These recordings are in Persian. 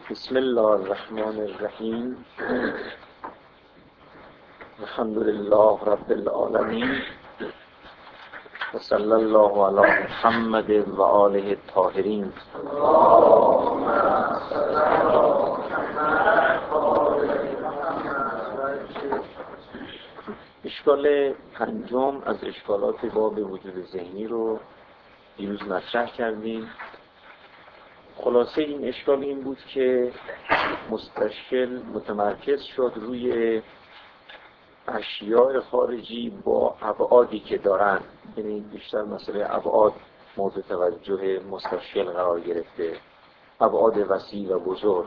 بسم الله الرحمن الرحیم. الحمد لله رب العالمین و صلی الله علی محمد و آله الطاهرین. اشکال پنجم از اشکالات باب وجود ذهنی رو دیروز مطرح کردیم. خلاصه این اشکال این بود که مستشکل متمرکز شد روی اشیاء خارجی با ابعادی که دارن، یعنی بیشتر مسئله ابعاد مورد توجه مستشکل قرار گرفته، ابعاد وسیع و بزرگ،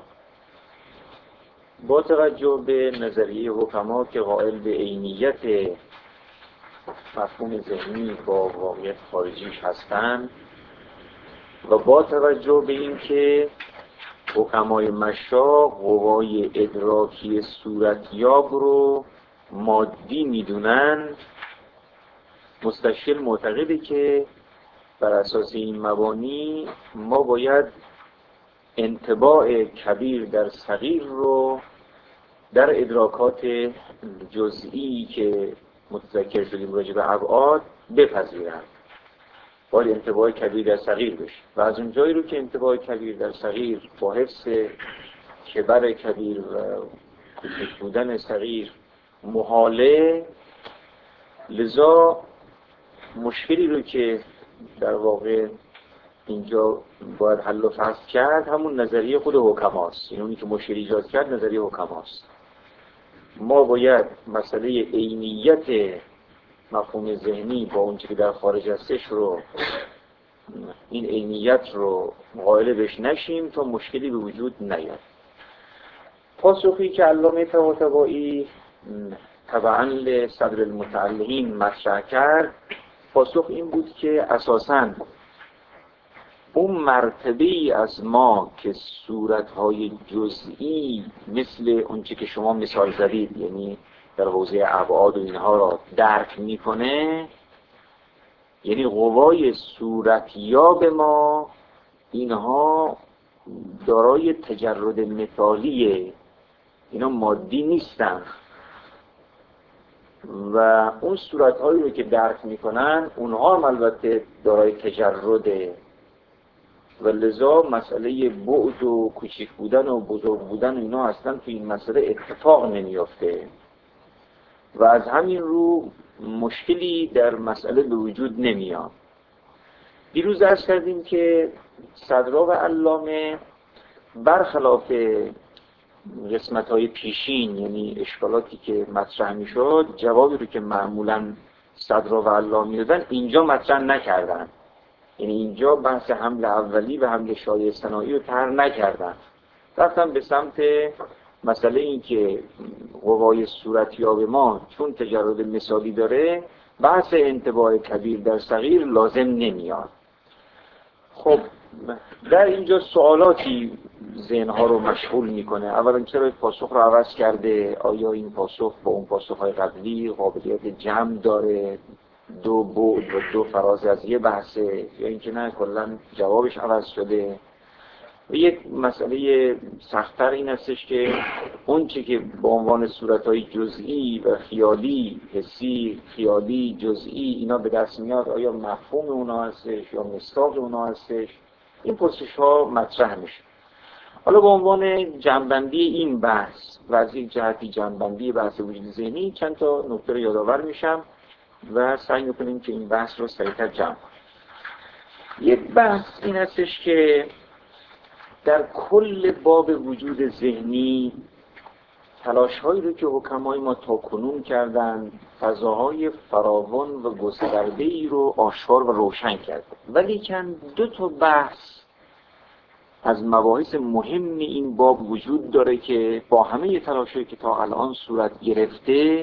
با توجه به نظریه حکما که قائل به عینیت مفهوم ذهنی با واقعیت خارجیش هستند و با توجه به اینکه حکمای مشاق قوای ادراکی صورتیاب رو مادی میدونن. مستشکل معتقده که بر اساس این مبانی ما باید انطباع کبیر در صغیر رو در ادراکات جزئی که متذکر شدیم راجع به ابعاد بپذیرن، باید انطباع کبیر در صغیر بشه و از اون جایی رو که انطباع کبیر در صغیر با حفظ کبر کبیر و کوچک بودن صغیر محاله، لذا مشکلی رو که در واقع اینجا باید حل و فصل کرد همون نظریه خود حکماست. این اونی که مشکل ایجاد کرد نظریه حکماست. ما باید مسئله عینیت مفهوم ذهنی با اون چیزی که در خارج هستش رو، این عینیت رو قائل بهش نشیم تا مشکلی به وجود نیاد. پاسخی که علامه طباطبایی تبعاً لصدر المتعلقین مطرح کرد، پاسخ این بود که اساساً اون مرتبه‌ای از ما که صورت‌های جزئی مثل اون چیزی که شما مثال زدید، یعنی در حوزه ابعاد و اینها را درک میکنه، یعنی قوای صورتیاب ما، اینها دارای تجرد مثالیه، اینا مادی نیستن و اون صورت‌هایی رو که درک میکنن اونها هم البته دارای تجرده و لذا مسئله بعد و کوچک بودن و بزرگ بودن و اینا اصلا تو این مسئله اتفاق نمیافته و از همین رو مشکلی در مسئله به وجود نمیاد. دیروز عرض کردیم که صدرا و علامه برخلاف قسمت‌های پیشین، یعنی اشکالاتی که مطرح میشد، جوابی رو که معمولاً صدرا و علامه دادن اینجا مطرح نکردن. یعنی اینجا بحث حمل اولی و حمل شایع ثنایی رو طرح نکردن، رفتن به سمت مسئله این که قوای صورتیاب ما چون تجرد مثالی داره، بحث انطباع کبیر در صغیر لازم نمیاد. خب در اینجا سوالاتی ذهنها رو مشغول میکنه. اولا چرا پاسخ رو عوض کرده؟ آیا این پاسخ با اون پاسخهای قبلی قابلیت جمع داره، دو بعد و دو فراز از یه بحثه، یا اینکه نه کلا جوابش عوض شده؟ و یک مسئله سخت‌تر این هستش که اون چه که با عنوان صورت‌های جزئی و خیالی، حسی، خیالی، جزئی اینا به دست میاد، آیا مفهوم اونا هستش یا مصداق اونا هستش؟ این پرسش‌ها مطرح میشه. حالا به عنوان جمع‌بندی این بحث و از یک جهتی جمع‌بندی بحث وجود ذهنی چند تا نکته رو یادآور میشم و سعی می‌کنیم که این بحث رو سریع‌تر جمع کنیم. یک بحث این هستش که در کل باب وجود ذهنی تلاش‌هایی رو که حکمای ما تاکنون کردن فضاهای فراوان و گسترده‌ای رو آشکار و روشن کرد، ولیکن دو تا بحث از مباحث مهم این باب وجود داره که با همه تلاش‌هایی که تا الان صورت گرفته،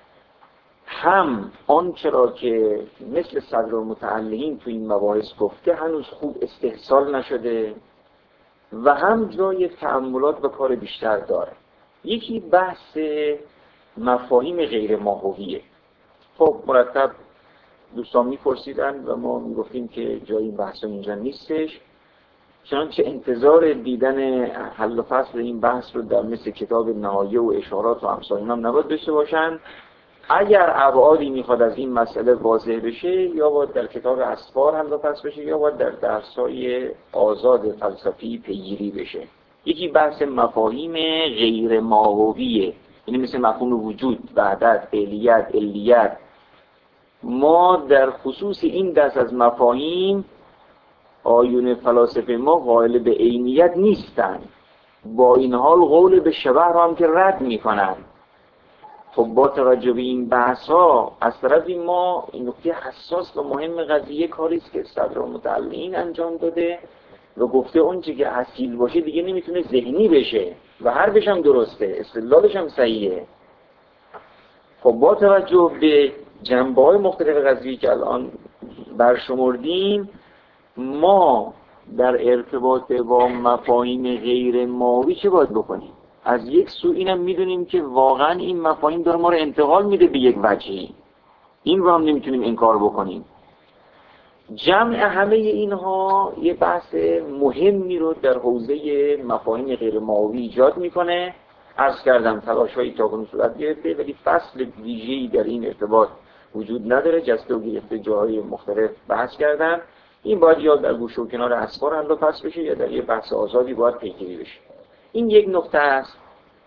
هم آنچه را که مثل صدر المتعلقین تو این مباحث گفته هنوز خوب استحصال نشده و هم جای تأملات و کار بیشتر داره. یکی بحث مفاهیم غیر ماهویه. خب مرتب دوستان میپرسیدن و ما میگفتیم که جای این بحث اینجا نیستش چنانچه انتظار دیدن حل و فصل این بحث رو در مثل کتاب نهایه و اشارات و امثال اینا نباید داشته باشن. اگر ابعادی میخواد از این مسئله واضح بشه، یا باید در کتاب اسفار حل و فصل بشه، یا باید در درس‌های آزاد فلسفی پیگیری بشه. یکی بحث مفاهیم غیر ماهویه، یعنی مثل مفهوم وجود، وحدت، فعلیت، علیت. ما در خصوص این دست از مفاهیم آیون فلاسفه ما قائل به عینیت نیستن، با این حال قول به شبه را هم که رد میکنن. خب با توجه به این بحث ها از طرفی ما این نکته حساس و مهم قضیه کاری است که صدرالمتعلین انجام داده و گفته اون چیزی که اصیل باشه دیگه نمیتونه ذهنی بشه و حرفش هم درسته، استدلالش هم صحیحه. خب با توجه به جنبه‌های مختلف قضیه که الان برشمردیم، ما در ارتباط با مفاهیم غیر ماهوی چه باید بکنیم؟ از یک سو اینم میدونیم که واقعا این مفاهیم داره ما رو انتقال میده به یک وجهی، این رو هم نمیتونیم انکار بکنیم. جمع همه اینها یه بحث مهمی رو در حوزه مفاهیم غیر ماهوی ایجاد میکنه. عرض کردم تلاش‌هایی تاکنون صورت گرفته، ولی فصل ویژه‌ای در این ارتباط وجود نداره. جسته و گرفته جاهای مختلف بحث کردم. این باید یا در گوشه و کنار اسفار حل و فصل بشه یا در یه بحث آزادی باید پیگیری بشه. این یک نکته است.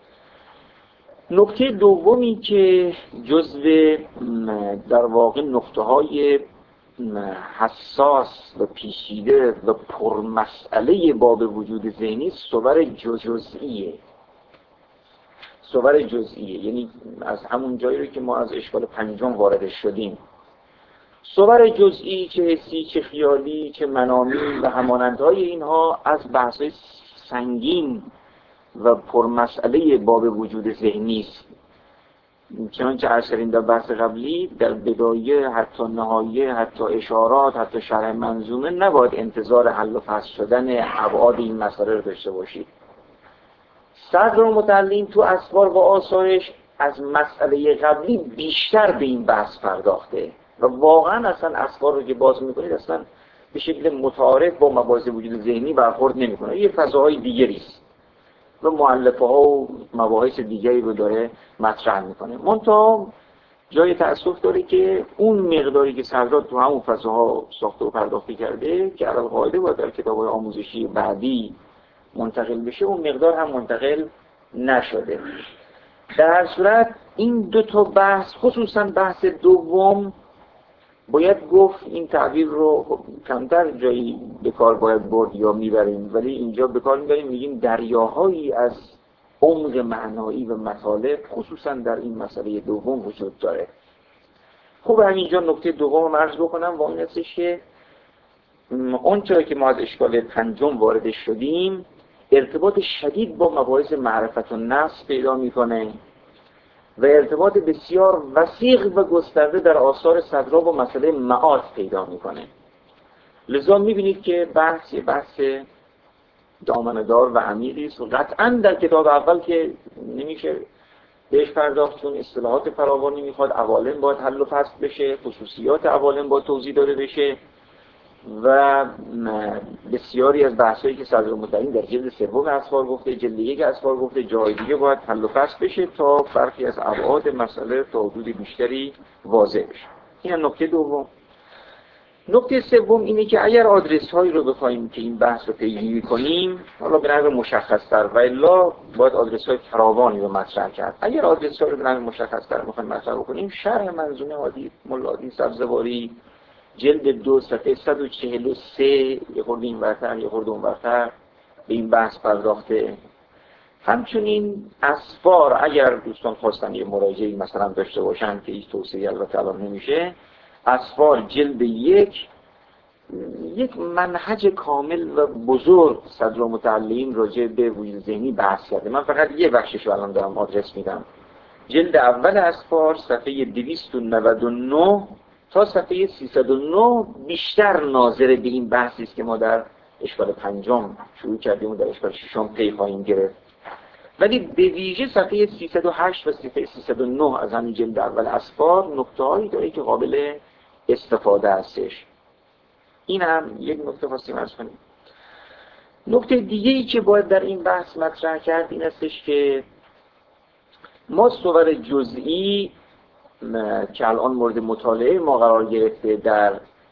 نکته دومی که جزو در واقع نقطه‌های حساس و پیچیده و پرمسئله باب وجود ذهنی صور جزئیه. صور جزئیه یعنی از همون جایی رو که ما از اشکال پنجم وارد شدیم. صور جزئی چه حسی چه خیالی چه منامی و همانندهای اینها از بحث‌های سنگین و پرمسئله باب وجود ذهنی است. چنانچه عرض کردیم در بحث قبلی، در بدایه حتی نهایه حتی اشارات حتی شرح منظومه نباید انتظار حل و فصل شدن ابعاد این مسئله رو داشته باشید. صدرالمتعلین تو اسفار و آثارش از مسئله قبلی بیشتر به این بحث پرداخته و واقعا اصلا اسفار رو که باز میکنید اصلا به شکل متعارف با مباحث وجود ذهنی برخورد نمیکنه، یه فضاهای دیگری است و مؤلفه ها و مباحث دیگری رو داره مطرح میکنه. منتها جای تأسف داره که اون مقداری که سرداد تو همون فضاها ساخته و پرداخته کرده که علاوه قاعده باید در کتاب‌های آموزشی بعدی منتقل بشه، اون مقدار هم منتقل نشده. در هر صورت این دو تا بحث، خصوصا بحث دوم، باید گفت این تعبیر رو کمتر جایی به کار باید برد یا میبریم، ولی اینجا به کار میبریم، میگیم دریاهایی از عمق معنایی و مطالب خصوصا در این مسئله دوم وجود داره. خوب همینجا نکته دوم عرض بکنم و اون هستش که اون چرا که ما از اشکال پنجم وارد شدیم ارتباط شدید با مباحث معرفت و نفس پیدا میکنه و ارتباط بسیار وسیع و گسترده در آثار صدرا با مسئله معاد پیدا میکنه. لذا میبینید که بحث دامنه‌دار و عمیقی است و قطعا در کتاب اول که نمیشه بهش پرداخت، چون اصطلاحات فراوانی میخواد، عوالم باید حل و فصل بشه، خصوصیات عوالم باید توضیح داده بشه و بسیاری از بحثایی که صدرالمتعلین در جلد سوم اسفار گفته، جلد یک اسفار گفته، جای دیگه باید حل و فصل بشه تا فرقی از ابعاد مسئله تا حدود بیشتری واضح بشه. این نکته دوم. نکته سوم اینه که اگر آدرس هایی رو بخوایم که این بحث رو پیگیری کنیم، حالا به نحو مشخص‌تر و الا باید آدرس های فراوانی رو مطرح کرد. اگر آدرس ها رو به نحو مشخص‌تر بخوایم مطرح کنیم، شرح منظومه هادی ملا الدین سبزواری جلد 2 صفحه 143 یه خورده این برتر یه خورده اون برتر به این بحث پرداخته. همچنین اسفار اگر دوستان خواستن یه مراجعه‌ای مثلا داشته باشن که هیچ توصیه‌ای البته الان نمیشه، اسفار جلد یک منهج کامل و بزرگ صدرالمتعلین راجع به وجود ذهنی بحث کرده. من فقط یه بخشش رو الان دارم آدرس میدم. جلد اول اسفار صفحه 299 تا صفحه 309 بیشتر ناظر به این بحثی است که ما در اشکال پنجم شروع کردیم و در اشکال ششم پی خواهیم گرفت. ولی به ویژه صفحه 308 و صفحه 309 از همین جلد اول اسفار نکته‌هایی داره که قابل استفاده هستش. این هم یک نکته خواستیم عرض کنیم. نکته دیگه ای که باید در این بحث مطرح کرد این استش که ما صور جزئی که الان مورد مطالعه ما قرار گرفته در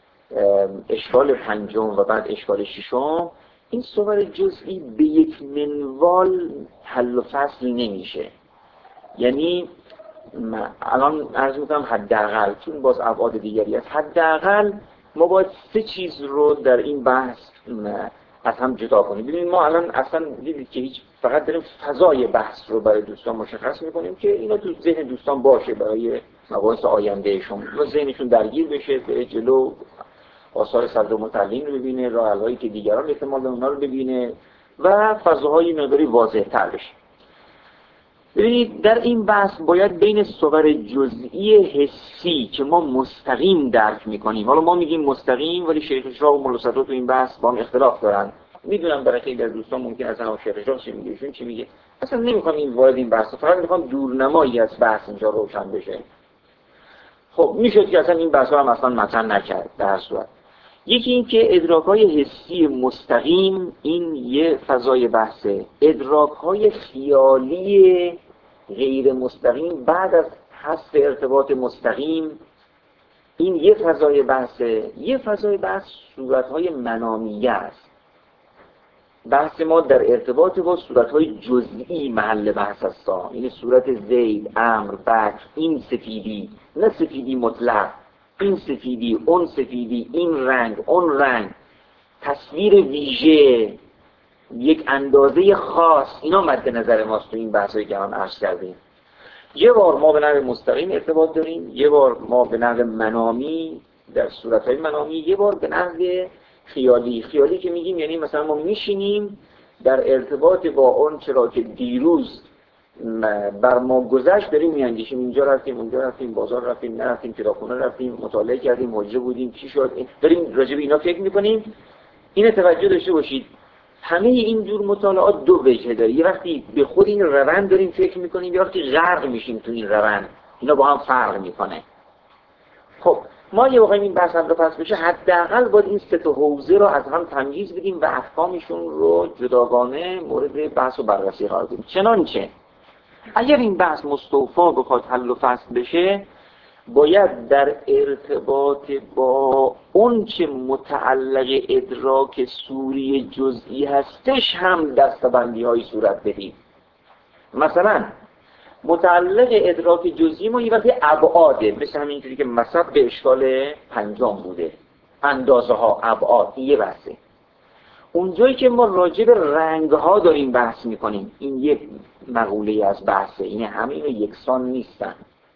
اشکال پنجم و بعد اشکال ششم، این صور جزئی به یک منوال حل و فصل نمیشه. یعنی الان عرض میکنم حداقل، چون باز ابعاد دیگری است، حداقل ما باید سه چیز رو در این بحث از هم جدا کنیم. ببینید ما الان اصلا دیدید که هیچ، فقط داریم فضای بحث رو برای دوستان مشخص میکنیم که اینا تو ذهن دوستان باشه برای مباحث آیندهشون و ذهنشون درگیر بشه، به جلو آثار صدر متعلین رو ببینه، راه حل‌هایی که دیگران احتمال اونا رو ببینه و فضاهای مقداری واضح تر بشه. ببینید در این بحث باید بین صور جزئی حسی که ما مستقیم درک میکنیم، حالا ما میگیم مستقیم ولی شیخ اشراق و ملا صدرا تو این بحث با هم اختلاف دارن. میدونم برای خیلی از دوستان ممکن از شیخ اشراق چی میگه، ایشون چی میگه. اصلا نمیخوام این وارد این بحث، فقط میخوام دورنمایی از بحث اینجا روشن بشه. خب میشد که اصلا این بحث رو هم اصلا مطرح نکرد در هر صورت. یکی این که ادراک‌های حسی مستقیم این یه فضای بحثه، ادراک‌های خیالی غیر مستقیم بعد از حذف ارتباط مستقیم این یه فضای بحثه. یه فضای بحث صورت‌های منامیه است. بحث ما در ارتباط با صورت‌های جزئی محل بحث است. این صورت زید، امر، بکر، این سفیدی، نه سفیدی مطلق، این سفیدی، اون سفیدی، این رنگ، اون رنگ، تصویر ویژه، یک اندازه خاص، اینا مد نظر ماست تو این بحثایی که هم عرض کردیم. یه بار ما به نحو مستقیم ارتباط داریم، یه بار ما به نحو منامی در صورت‌های منامی، یه بار به نحو خیالی. خیالی که میگیم یعنی مثلا ما میشینیم در ارتباط با اون چرا که دیروز بر ما گذشت داریم میاندیشیم، اینجا رفتیم، اونجا رفتیم، بازار رفتیم، نرفتیم، کتابخونه رفتیم، مطالعه کردیم، حجه بودیم، چی شد، داریم راجع به اینا فکر میکنیم. این توجه داشته باشید همه این جور مطالعات دو وجه داره. یه وقتی به خود این روند داریم فکر میکنیم، یه وقتی غرق میشیم تو این روند، اینا با هم فرق میکنه. خب ما یه واقعا این بحث هم رو پس بشه، حداقل باید این سه تا حوزه رو از هم تمییز بدیم و افکامشون رو جداگانه مورد بحث و بررسی قرار بدیم. چنانچه اگر این بحث مستوفا بخواد حل و فصل بشه، باید در ارتباط با اون چه متعلق ادراک صوری جزئی هستش هم دسته‌بندی‌های صورت بدیم. مثلا متعلق ادراک جزئی ما یه وقتی ابعاده، مثل همینجوری که مثلا به اشکال پنجم بوده، اندازه ها، ابعاد، یه بحثه. اونجایی که ما راجع به رنگ ها داریم بحث میکنیم، این یک مقوله از بحثه، این همه اینا یکسان نیستن.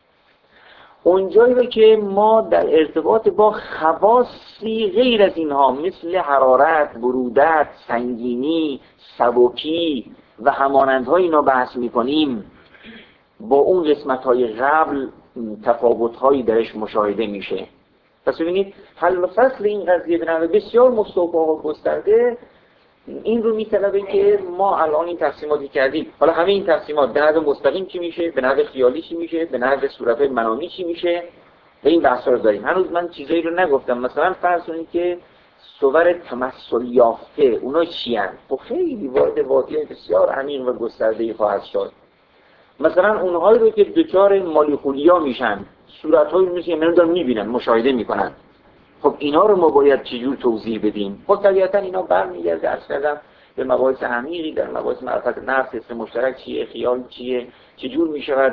اونجایی که ما در ارتباط با خواصی غیر از اینها مثل حرارت، برودت، سنگینی، سبکی و همانندهای اینا بحث میکنیم، با اون قسمت‌های قبل تفاوت‌هایی درش مشاهده میشه. پس ببینید حل و فصل این قضیه به نحو بسیار مستوفا و گسترده این رو میطلبه که ما الان این تقسیماتی کردیم، حالا همه این تقسیمات به نحو مستقیم چی میشه، به نحو خیالی چی میشه، به نحو صورت‌های منامی چی میشه، و این بحثا رو داریم. هنوز من چیزایی رو نگفتم. مثلا فرض کنید که صور تمثل یافته اونا چی هستند؟ خب خیلی وارد واقعی بسیار عمیق و گسترده‌ای خواهد شد. مثلا اونهایی رو که دچار مالیخولیا میشن، صورت‌هایی رو مثل اینا دارن میبینن، مشاهده میکنن. خب اینا رو ما باید چجور توضیح بدیم؟ خب طبیعتا اینا برمیگرده درس کردم به مباحث عمیقی در مباحث معرفت نفس، اسم مشترک چیه، خیال چیه، چجور میشود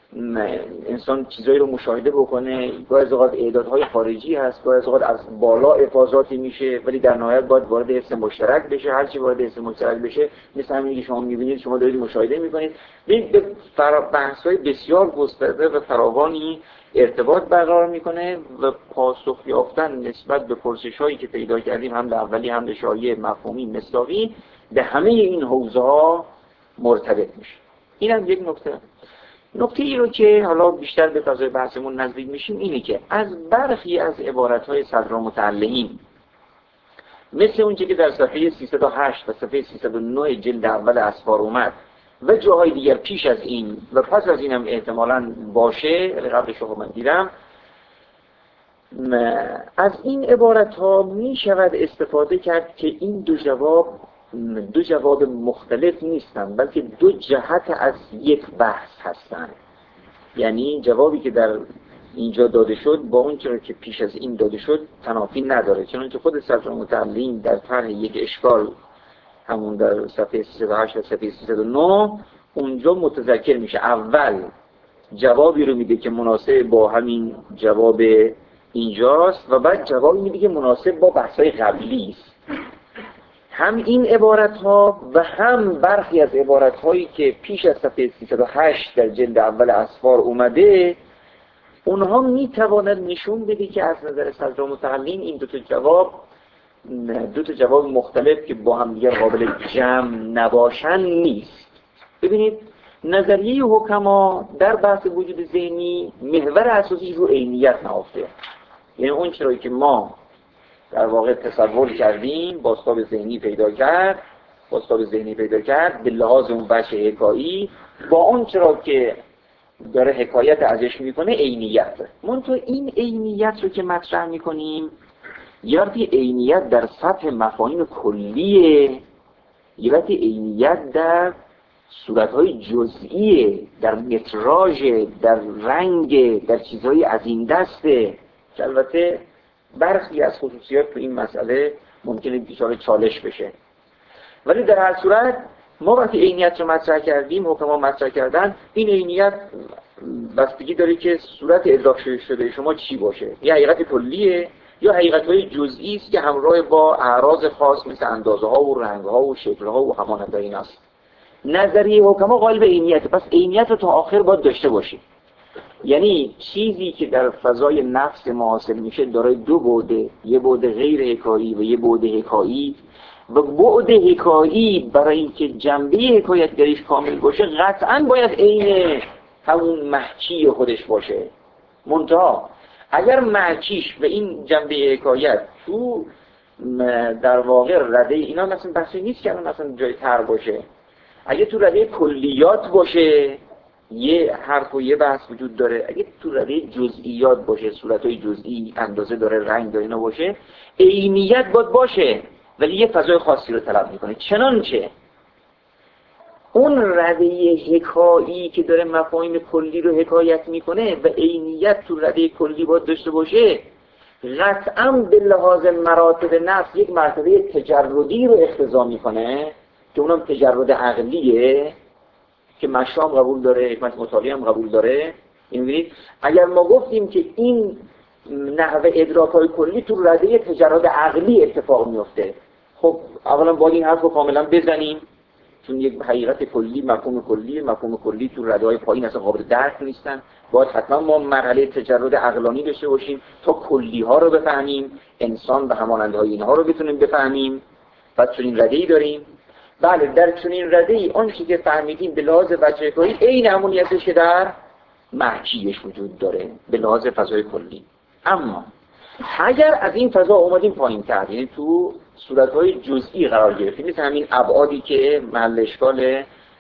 انسان چیزایی رو مشاهده بکنه. گاهی از اوقات اعدادهای خارجی هست، گاهی از اوقات از بالا افاضاتی میشه، ولی در نهایت باید وارد اسم مشترک بشه. هر چی وارد اسم مشترک بشه مثل همین که شما میبینید، شما دارید مشاهده میکنید، به بحث‌های بسیار گسترده و فراوانی ارتباط برقرار میکنه و پاسخ یافتن نسبت به پرسش‌هایی که پیدا کردیم، هم اولی هم شایع، مفهومی، مصداقی، به همه این حوزه‌ها مرتبط میشه. اینم یک نکته. نکته ای رو که حالا بیشتر به فضای بحثمون نزدیک میشیم اینه که از برخی از عبارت‌های صدر متعلقین، مثل اونچه که در صفحه 308 و صفحه 309 جلد اول اسفار اومد و جاهای دیگر پیش از این و پس از اینم احتمالاً باشه، قبلش رو من دیدم، از این عبارت‌ها می شود استفاده کرد که این دو جواب دو جواب مختلف نیستن، بلکه دو جهت از یک بحث هستن. یعنی جوابی که در اینجا داده شد با اون چرا که پیش از این داده شد تنافی نداره، چنانچه خود صدر متعلم در طرح یک اشکال همون در صفحه 308 و صفحه 309 اونجا متذکر میشه. اول جوابی رو میده که مناسب با همین جواب اینجاست و بعد جوابی میده که مناسب با بحث‌های قبلی است. هم این عبارت ها و هم برخی از عبارت هایی که پیش از صفحه 308 در جلد اول اسفار اومده، اونها میتواند نشون بده که از نظر صدر متعلم این دو تا جواب مختلف که با هم دیگر قابل جمع نباشن نیست. ببینید نظریه حکما در بحث وجود ذهنی محور اساسیش رو عینیت نهفته. یعنی اون چرایی که ما در واقع تصور کردیم بازتاب ذهنی پیدا کرد به لحاظ اون بچه حکایی با اون چرا که داره حکایت ازش میکنه عینیت. منتها این عینیت رو که مطرح میکنیم یا عینیت در سطح مفاهیم کلیه یا عینیت در صورتهای جزئیه، در متراژ، در رنگ، در چیزهای از این دسته که البته برخی از خصوصیات تو این مسئله ممکنه دچار چالش بشه. ولی در هر صورت ما وقتی عینیت رو مطرح کردیم، حکما مطرح کردن، این عینیت بستگی داره که صورت ادراک شده شما چی باشه، یا حقیقت کلیه یا حقیقت‌های جزئی است که همراه با اعراض خاص مثل اندازه‌ها و رنگ‌ها و شکل‌ها و همانند این است. نظریه حکما قائل به عینیت، پس عینیت رو تا آخر باید داشته باشیم. یعنی چیزی که در فضای نفس ما حاصل میشه دارای دو بعده، یه بعد غیر حکایی و یه بعد حکایی، و بعد حکایی برای اینکه جنبه حکایتگریش کامل باشه قطعاً باید عین همون محچی خودش باشه. منتها اگر محچیش و این جنبه حکایت تو در واقع رده اینا مثلا بحثی نیست که مثلا جای تر باشه، اگه تو رده کلیات باشه یه حرف و یه بحث وجود داره، اگه تو رده جزئیات باشه، صورتهای جزئی، اندازه داره، رنگ داره اینا باشه، عینیت باشه ولی یه فضای خاصی رو طلب میکنه. چنانچه اون رده حکایی که داره مفاهیم کلی رو حکایت میکنه و عینیت تو رده کلی باید داشته باشه، قطعاً به لحاظ مراتب نفس یک مرتبه تجردی رو اقتضا میکنه که اونم تجرد عقلیه که مشام قبول داره، حکمت مطالعه هم قبول داره. می‌بینید اگر ما گفتیم که این نحوه ادراک‌های کلی تو رده تجرد عقلی اتفاق میفته، خب اولا باید این حرف رو کاملا بزنیم، چون یک حقیقت کلی، مفهوم کلی تو رده‌های پایین اصلا قابل درک نیستن. باید حتما ما مرحله تجرد عقلانی داشته باشیم تا کلی‌ها رو بفهمیم، انسان و همانندهای اینها رو بتونیم بفهمیم. بعد چنین رده‌ای داریم. بله، در چنین رده‌ای آن چیزی که فهمیدیم به لحاظ وجه‌کاری عین همونی هستش که در محچیش وجود داره به لحاظ فضای کلی. اما اگر از این فضا اومدیم پایین‌تر، یعنی تو صورت‌های جزئی قرار گرفتیم، مثل همین ابعادی که محل اشکال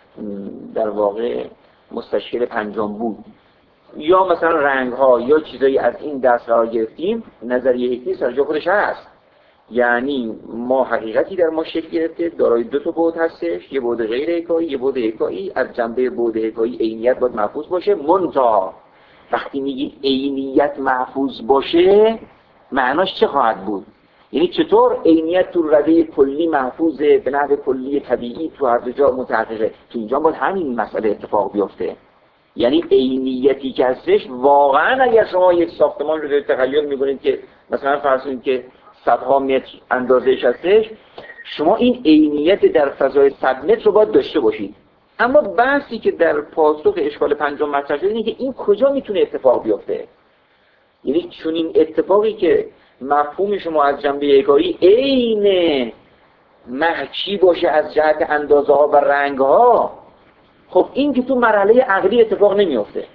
در واقع مستشکل پنجم بود، یا مثلا رنگ‌ها یا چیزایی از این دست قرار گرفتیم، نظریه حکمی سر جای خودش هست. یعنی ما حقیقتی در ما شکل گرفته دارای دو تا بعد هستش، یه بعد غیر حکایی، یه بعد حکایی. از جنبه بعد حکایی عینیت باید محفوظ باشه. منتها وقتی میگی عینیت محفوظ باشه معناش چه خواهد بود؟ یعنی چطور عینیت تو رده کلی محفوظه به نحو کلی طبیعی تو هر دو جا متحققه؟ تو اینجا باید همین مسئله اتفاق بیفته. یعنی عینیتی که هستش واقعا اگر شما یک ساختمان رو تخیل می‌کنید که مثلا فرض کنید که صدها متر اندازه‌اش هستش، شما این عینیت در فضای 100 متر رو باید داشته باشید. اما بحثی که در پاسخ اشکال پنجم مطرح شده اینه که این کجا میتونه اتفاق بیفته. یعنی چون این اتفاقی که مفهوم شما از جنبه حکایی عین محچی باشه از جهت اندازه ها و رنگ ها، خب این که تو مرحله عقلی اتفاق نمیفته.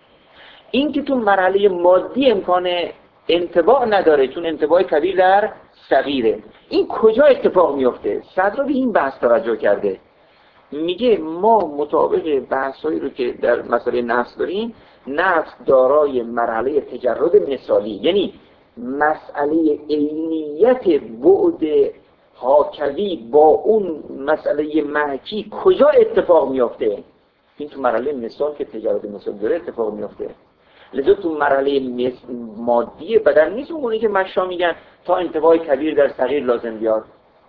این که تو مرحله مادی امکان انطباع نداره، چون انطباع کبیر در صغیره. این کجا اتفاق میفته؟ صدر به این بحث توجه کرده، میگه ما مطابق بحثایی رو که در مسئله نفس داریم، نفس دارای مرحله تجرد مثالی، یعنی مسئله عینیت بعد حاکوی با اون مسئله محکی کجا اتفاق میافته؟ این تو مرحله مثال که تجرد مثال داره اتفاق میافته. لذا تو مرحله مادی بدن نیست اونی که مشا میگن تا انتفاع کبیر در صغیر لازم بیاد.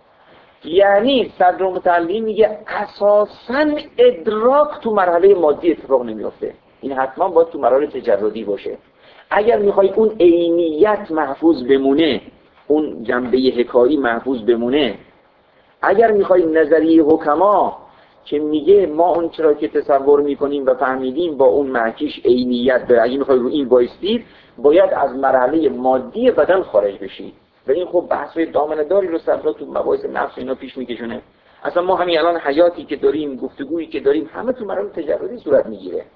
یعنی صدرالمتعلی میگه اساساً ادراک تو مرحله مادی اتفاق نمیافته. این حتما باید تو مرحله تجردی باشه. اگر میخوای اون عینیت محفوظ بمونه، اون جنبه حکایی محفوظ بمونه، اگر میخوای نظریه حکما که میگه ما اون چرا که تصور میکنیم و فهمیدیم با اون محکیش عینیت داره، اگه میخوای رو این بایستید باید از مرحله مادی بدن خارج بشید. و این خب بحث‌های دامنه‌داری رو صفرا تو مباحث نفس اینا پیش میکشونه. اصلا ما همین الان حیاتی که داریم، گفتگویی که داریم، همه تو مرحله تجردی صورت میگیره.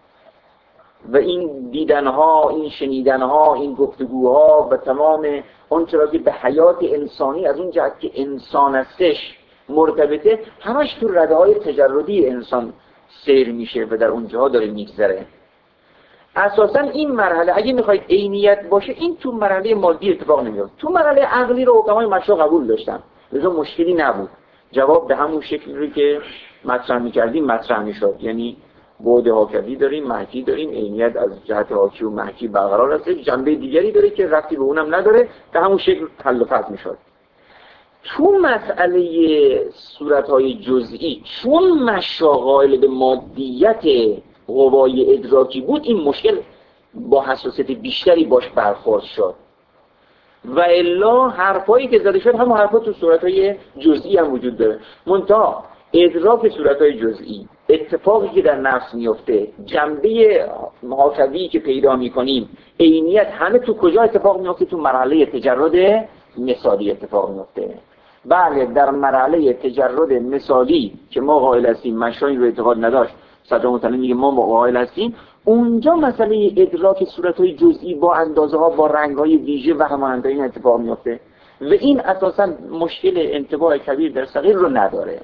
و این دیدنها، این شنیدنها، این گفتگوها و تمام اون چرا که به حیات انسانی از اون جهت که انسان هستش مرتبطه، همش تو رده‌های تجردی انسان سیر میشه و در اونجاها داره میگذره. اساساً این مرحله اگه میخواید عینیت باشه، این تو مرحله مادی اتفاق نمیاد. تو مرحله عقلی رو حکمای مشا قبول داشتن، لذا مشکلی نبود. جواب به همون شکلی رو که مطرح میکردیم مطرح میشد. یعنی بعد حاکوی داریم، محکی داریم، عینیت از جهت حاکی و محکی برقرار است، جنبه دیگری داره که ربطی به اونم نداره، به همون شکل حل و فصل میشد. تو مسئله صورت‌های جزئی چون مشا قائل به مادیت قوای ادراکی بود، این مشکل با حساسیت بیشتری باش برخورد شد. و الا حرفایی که زده شد همون حرفا تو صورت‌های جزئی هم وجود داره. منتها ادراک صورت‌های جزئی، اتفاقی که در نفس میفته، جنبه حاکوی که پیدا می‌کنیم، عینیت، همه تو کجا اتفاق میفته؟ تو مرحله تجرد مثالی اتفاق میفته. بله، در مرحله تجرد مثالی که ما قائل هستیم، مشایی رو اعتقاد نداشت، صدرالمتعلی میگه ما قائل هستیم، اونجا مسئله ادراک صورت‌های جزئی با اندازه‌ها، با رنگ‌های ویژه و همانند این اتفاق میفته و این اساساً مشکل انطباع کبیر در صغیر رو نداره.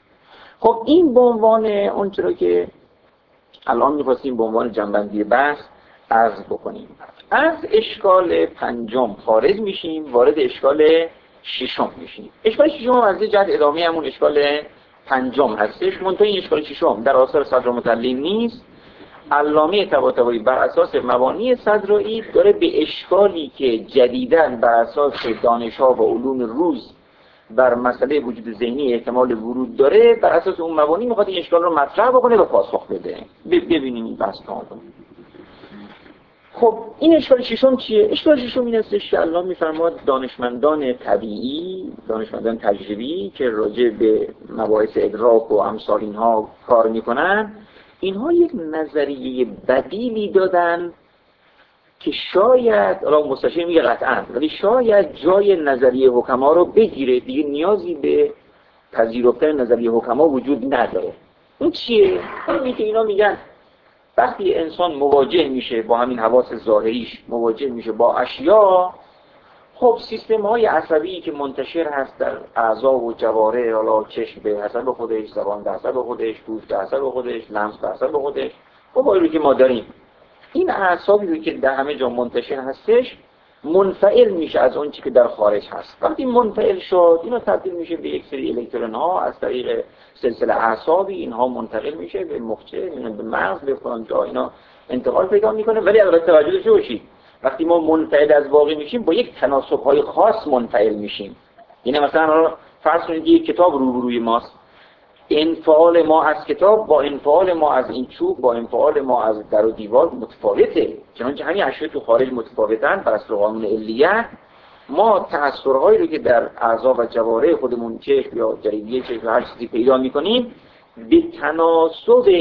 خب این به عنوان اون چرا که الان می‌خواستیم به عنوان جنبندی بحث عرض بکنیم. از اشکال پنجم خارج میشیم، وارد اشکال ششم میشیم. اشکال ششم از جهت ادامه همون اشکال پنجم هستش، منتها این اشکال ششم در آثار صدرالمتعلی نیست. علامه طباطبایی بر اساس مبانی صدرایی داره به اشکالی که جدیداً بر اساس دانش‌ها و علوم روز بر مسئله وجود ذهنی احتمال ورود داره، بر اساس اون مبانی میخواد این اشکال رو مطرح بکنه و پاسخ بده. ببینیم این بحث کامل. خب این اشکال ششم چیه؟ اشکال ششم این هستش که الله میفرماد دانشمندان طبیعی، دانشمندان تجربی که راجع به مباحث ادراک و امثال اینها کار میکنن، اینها یک نظریه بدیلی دادن که شاید، الان مستشار میگه قطعاً، ولی شاید جای نظریه حکما رو بگیره، دیگه نیازی به پذیرفتن نظریه حکما وجود نداره. اون چیه؟ همین که اینا میگن وقتی انسان مواجه میشه با همین حواس ظاهریش، مواجه میشه با اشیا، خب سیستم های عصبی که منتشر هست در اعضا و جوارح، حالا چشم به حسب خودش، زبان به حسب خودش، گوش به حسب خودش، لمس به حسب خودش، خب با رو که ما داریم، این اعصابی رو که در همه جا منتشر هستش منفعل میشه از اون چی که در خارج هست. وقتی منفعل شد، اینا تبدیل میشه به یک سری الکترون ها از طریق سلسله اعصابی، اینها منتقل میشه به مخچه، به مغز، به فلان جا اینا انتقال پیدا میکنه. ولی البته توجه داشته باشید، وقتی ما منفعل از واقع میشیم با یک تناسب های خاص منفعل میشیم. یعنی مثلا فرض کنید یک کتاب روبروی ماست، انفعال ما از کتاب با انفعال ما از این چوب با انفعال ما از در و دیوار متفاوته. چنانچه همین اشیاء تو خارج متفاوتن، بر اساس قانون علیت ما تأثیرهایی رو که در اعضا و جوارح خودمون، چشم یا جریدیه چشم یا هر چیزی پیدا میکنیم، به تناسب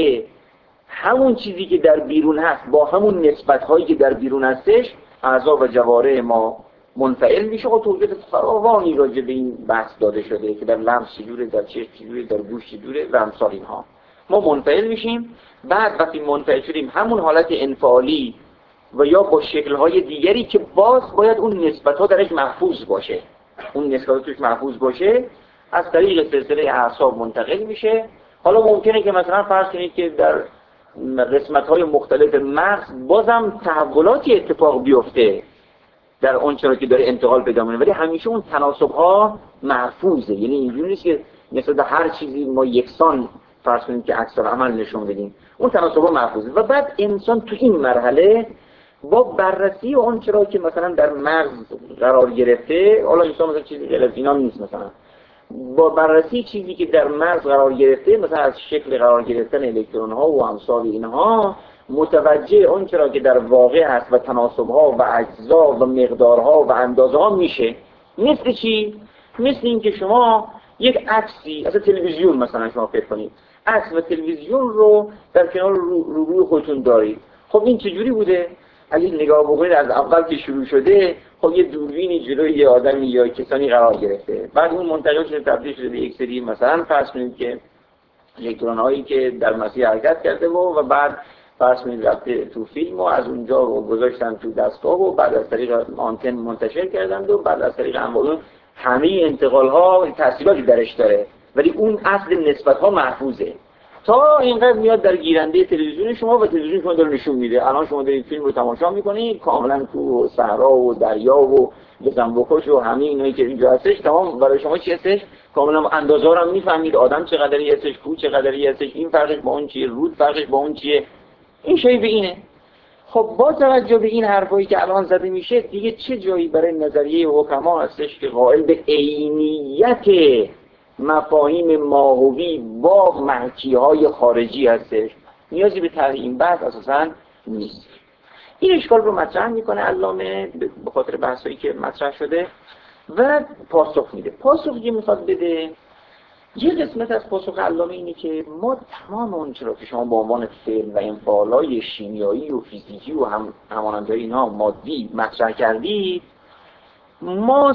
همون چیزی که در بیرون هست با همون نسبت‌هایی که در بیرون هستش، اعضا و جوارح ما منفعل میشه. و توضیح فراوانی راجع به این بحث داده شده که در لمس چجوره، در چشم چجوره، در گوش چجوره و امثال اینها. ما منفعل میشیم، بعد وقتی منفعل شدیم همون حالت انفعالی و یا با شکل‌های دیگری که باز باید اون نسبت‌ها درش محفوظ باشه، اون نسبت‌ها توش محفوظ باشه، از طریق سلسله اعصاب منتقل میشه. حالا ممکنه که مثلا فرض کنید که در قسمت‌های مختلف مغز بازم تحولاتی اتفاق بیفته، در اون چرا که داره انتقال پیدا می‌کنه، ولی همیشه اون تناسب‌ها محفوظه. یعنی اینجوری نیست که مثلا هر چیزی ما یکسان فرض کنیم که عکس العمل نشون بدیم، اون تناسب‌ها محفوظه. و بعد انسان تو این مرحله با بررسی اون چرا که مثلا در مغز قرار گرفته، حالا انسان مثلا چیزی غیر از اینا نیست، مثلا با بررسی چیزی که در مغز قرار گرفته، مثلا از شکل قرار گرفتن الکترون ها و امثال اینها، متوجه اون چرا که در واقع هست و تناسب ها و اجزا و مقدارها و اندازه ها میشه. مثل چی؟ مثل این که شما یک عکسی از تلویزیون مثلا شما فکر کنید، عکس و تلویزیون رو در کنار روبروی خودتون دارید. خب این چجوری بوده؟ اگه نگاه بکنید از اول که شروع شده، خب یه دوربینی جلوی یه آدمی یا کسانی قرار گرفته، بعد اون منتقل شده تبدیل شده به یک سری مثلا فرض کنید که الکترون هایی که در مسیر حرکت کرده و بعد فرض کنید رفته تو فیلم و از اونجا رو گذاشتن تو دستگاه و بعد از طریق آنتن منتشر کردند و بعد از طریق انواع همه انتقال ها تأثیراتی درش داره، ولی اون اصل نسبت ها محفوظه. تا اینقدر میاد در گیرنده تلویزیون شما و تلویزیون شما داره نشون میده. الان شما دارید فیلم رو تماشا میکنید، کاملا تو صحرا و دریا و بزن بکش و همه اینایی که اینجا هستش تمام برای شما چی هستش؟ کاملا اندازه رو هم میفهمید، آدم چقدری هستش، کوه چقدری هستش، این فرقش با اون چیه، رود فرقش با اون چیه، این شی به اینه. خب با توجه به این حرفایی که الان زده میشه، دیگه چه جایی برای نظریه حکما هستش که قائل به عینیت مفاهیم ماهوی با محکی‌های خارجی هستش؟ نیازی به طرح این بحث اساساً نیست. این اشکال رو مطرح میکنه علامه به خاطر بحثایی که مطرح شده و پاسخ میده. پاسخی که میخواد بده، یه قسمت از پاسخ علامه اینه که ما تمام اون چرا که شما به عنوان فعل و انفعالای شیمیایی و فیزیکی و همانندهای اینها مادی مطرح کردید، ما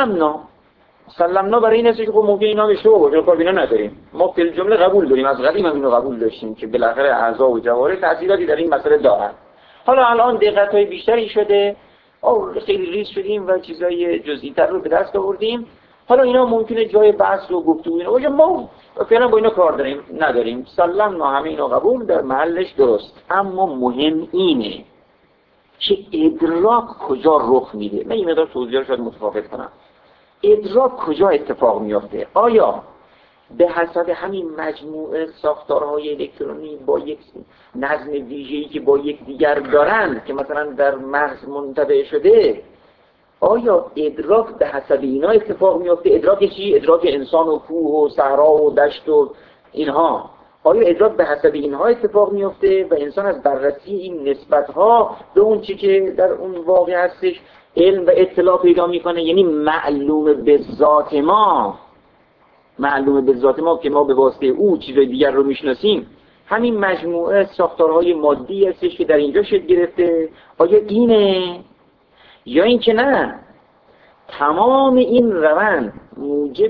سلمنا برای این هستی که خب ممکن اینا اشتباه باشه، کار بینا نداریم. ما فی الجمله قبول داریم، از قدیم هم اینو قبول داشتیم که بالاخره اعضا و جوارح تأثیراتی در این مسئله دارن. حالا الان دقت‌های بیشتری شده، خیلی ریز شدیم و چیزای جزئی‌تر رو به دست آوردیم. حالا اینا ممکنه جای بحث و گفتگو اینا باشه، ما فعلا با اینا کار نداریم. سلمنا همه اینا قبول، در محلش درست. اما مهم اینه که ادراک کجا رخ میده. من این مقدار توضیح شاید متفاوت کنم. ادراک کجا اتفاق میافته؟ آیا به حسب همین مجموعه ساختارهای الکترونی با یک نظم ویژه‌ای که با یک دیگر دارن که مثلا در مغز منطبع شده، آیا ادراک به حسب اینا اتفاق میافته؟ ادراک چی؟ ادراک انسان و کوه و صحرا و دشت و اینها. آیا ادراک به حسب اینها اتفاق میافته و انسان از بررسی این نسبت‌ها به اون چی که در اون واقع هستش علم و اطلاع پیدا میکنه؟ یعنی معلوم به ذات ما که ما به واسطه او چیزای دیگر رو میشناسیم، همین مجموعه ساختارهای مادی هستش که در اینجا شکل گرفته. آیا اینه یا این که نه تمام این روند موجب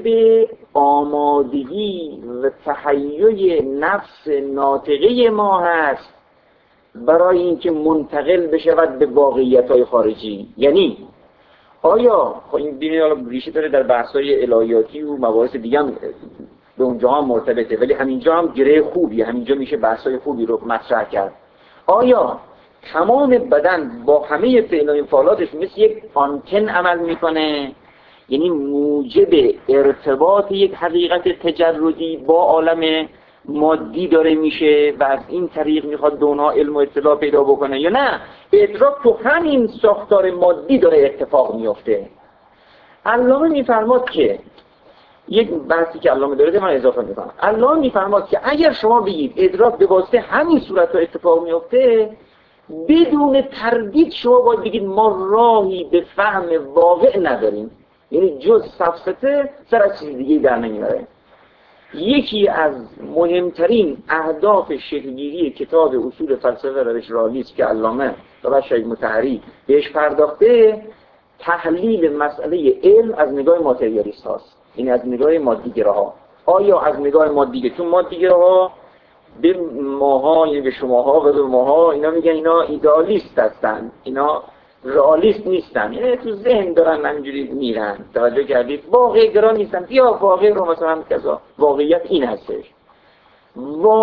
آمادگی و تهیه نفس ناطقه ما هست برای اینکه منتقل بشود به واقعیت‌های خارجی؟ یعنی آیا این ببینید ریشه داره در بحث‌های الهیاتی و مباحث دیگه هم به اونجا هم مرتبطه، ولی همینجا هم گره خوبیه، همینجا میشه بحث‌های خوبی رو مطرح کرد. آیا تمام بدن با همه فعل و انفعالاتش مثل یک آنتن عمل میکنه؟ یعنی موجب ارتباط یک حقیقت تجردی با عالم مادی داره میشه و از این طریق میخواد به اونها علم و اطلاع پیدا بکنه، یا نه ادراک تو همین ساختار مادی داره اتفاق میفته؟ علامه میفرماد که یک بحثی که علامه داره من اضافه میکنم. علامه میفرماد که اگر شما بگید ادراک به واسطه همین صورت‌ها اتفاق میفته، بدون تردید شما باید بگید ما راهی به فهم واقع نداریم، یعنی جز سفسطه سر از چیز دیگه در نمیاره. یکی از مهمترین اهداف شکلگیری کتاب اصول فلسفه روش رئالیسم که علامه و شیخ مطهری بهش پرداخته، تحلیل مسئله علم از نگاه ماتریالیست هاست، یعنی از نگاه مادیگراها. آیا از نگاه مادیگرا، چون مادیگراها به ماها، یعنی به شماها و به ماها، اینا میگن اینا ایدئالیست هستن، اینا رئالیست نیستن، یعنی تو ذهن دارن همینجوری میرن. توجه کردید؟ واقع گرا نیستن. یا واقع رو مثلا کذا واقعیت این هستش.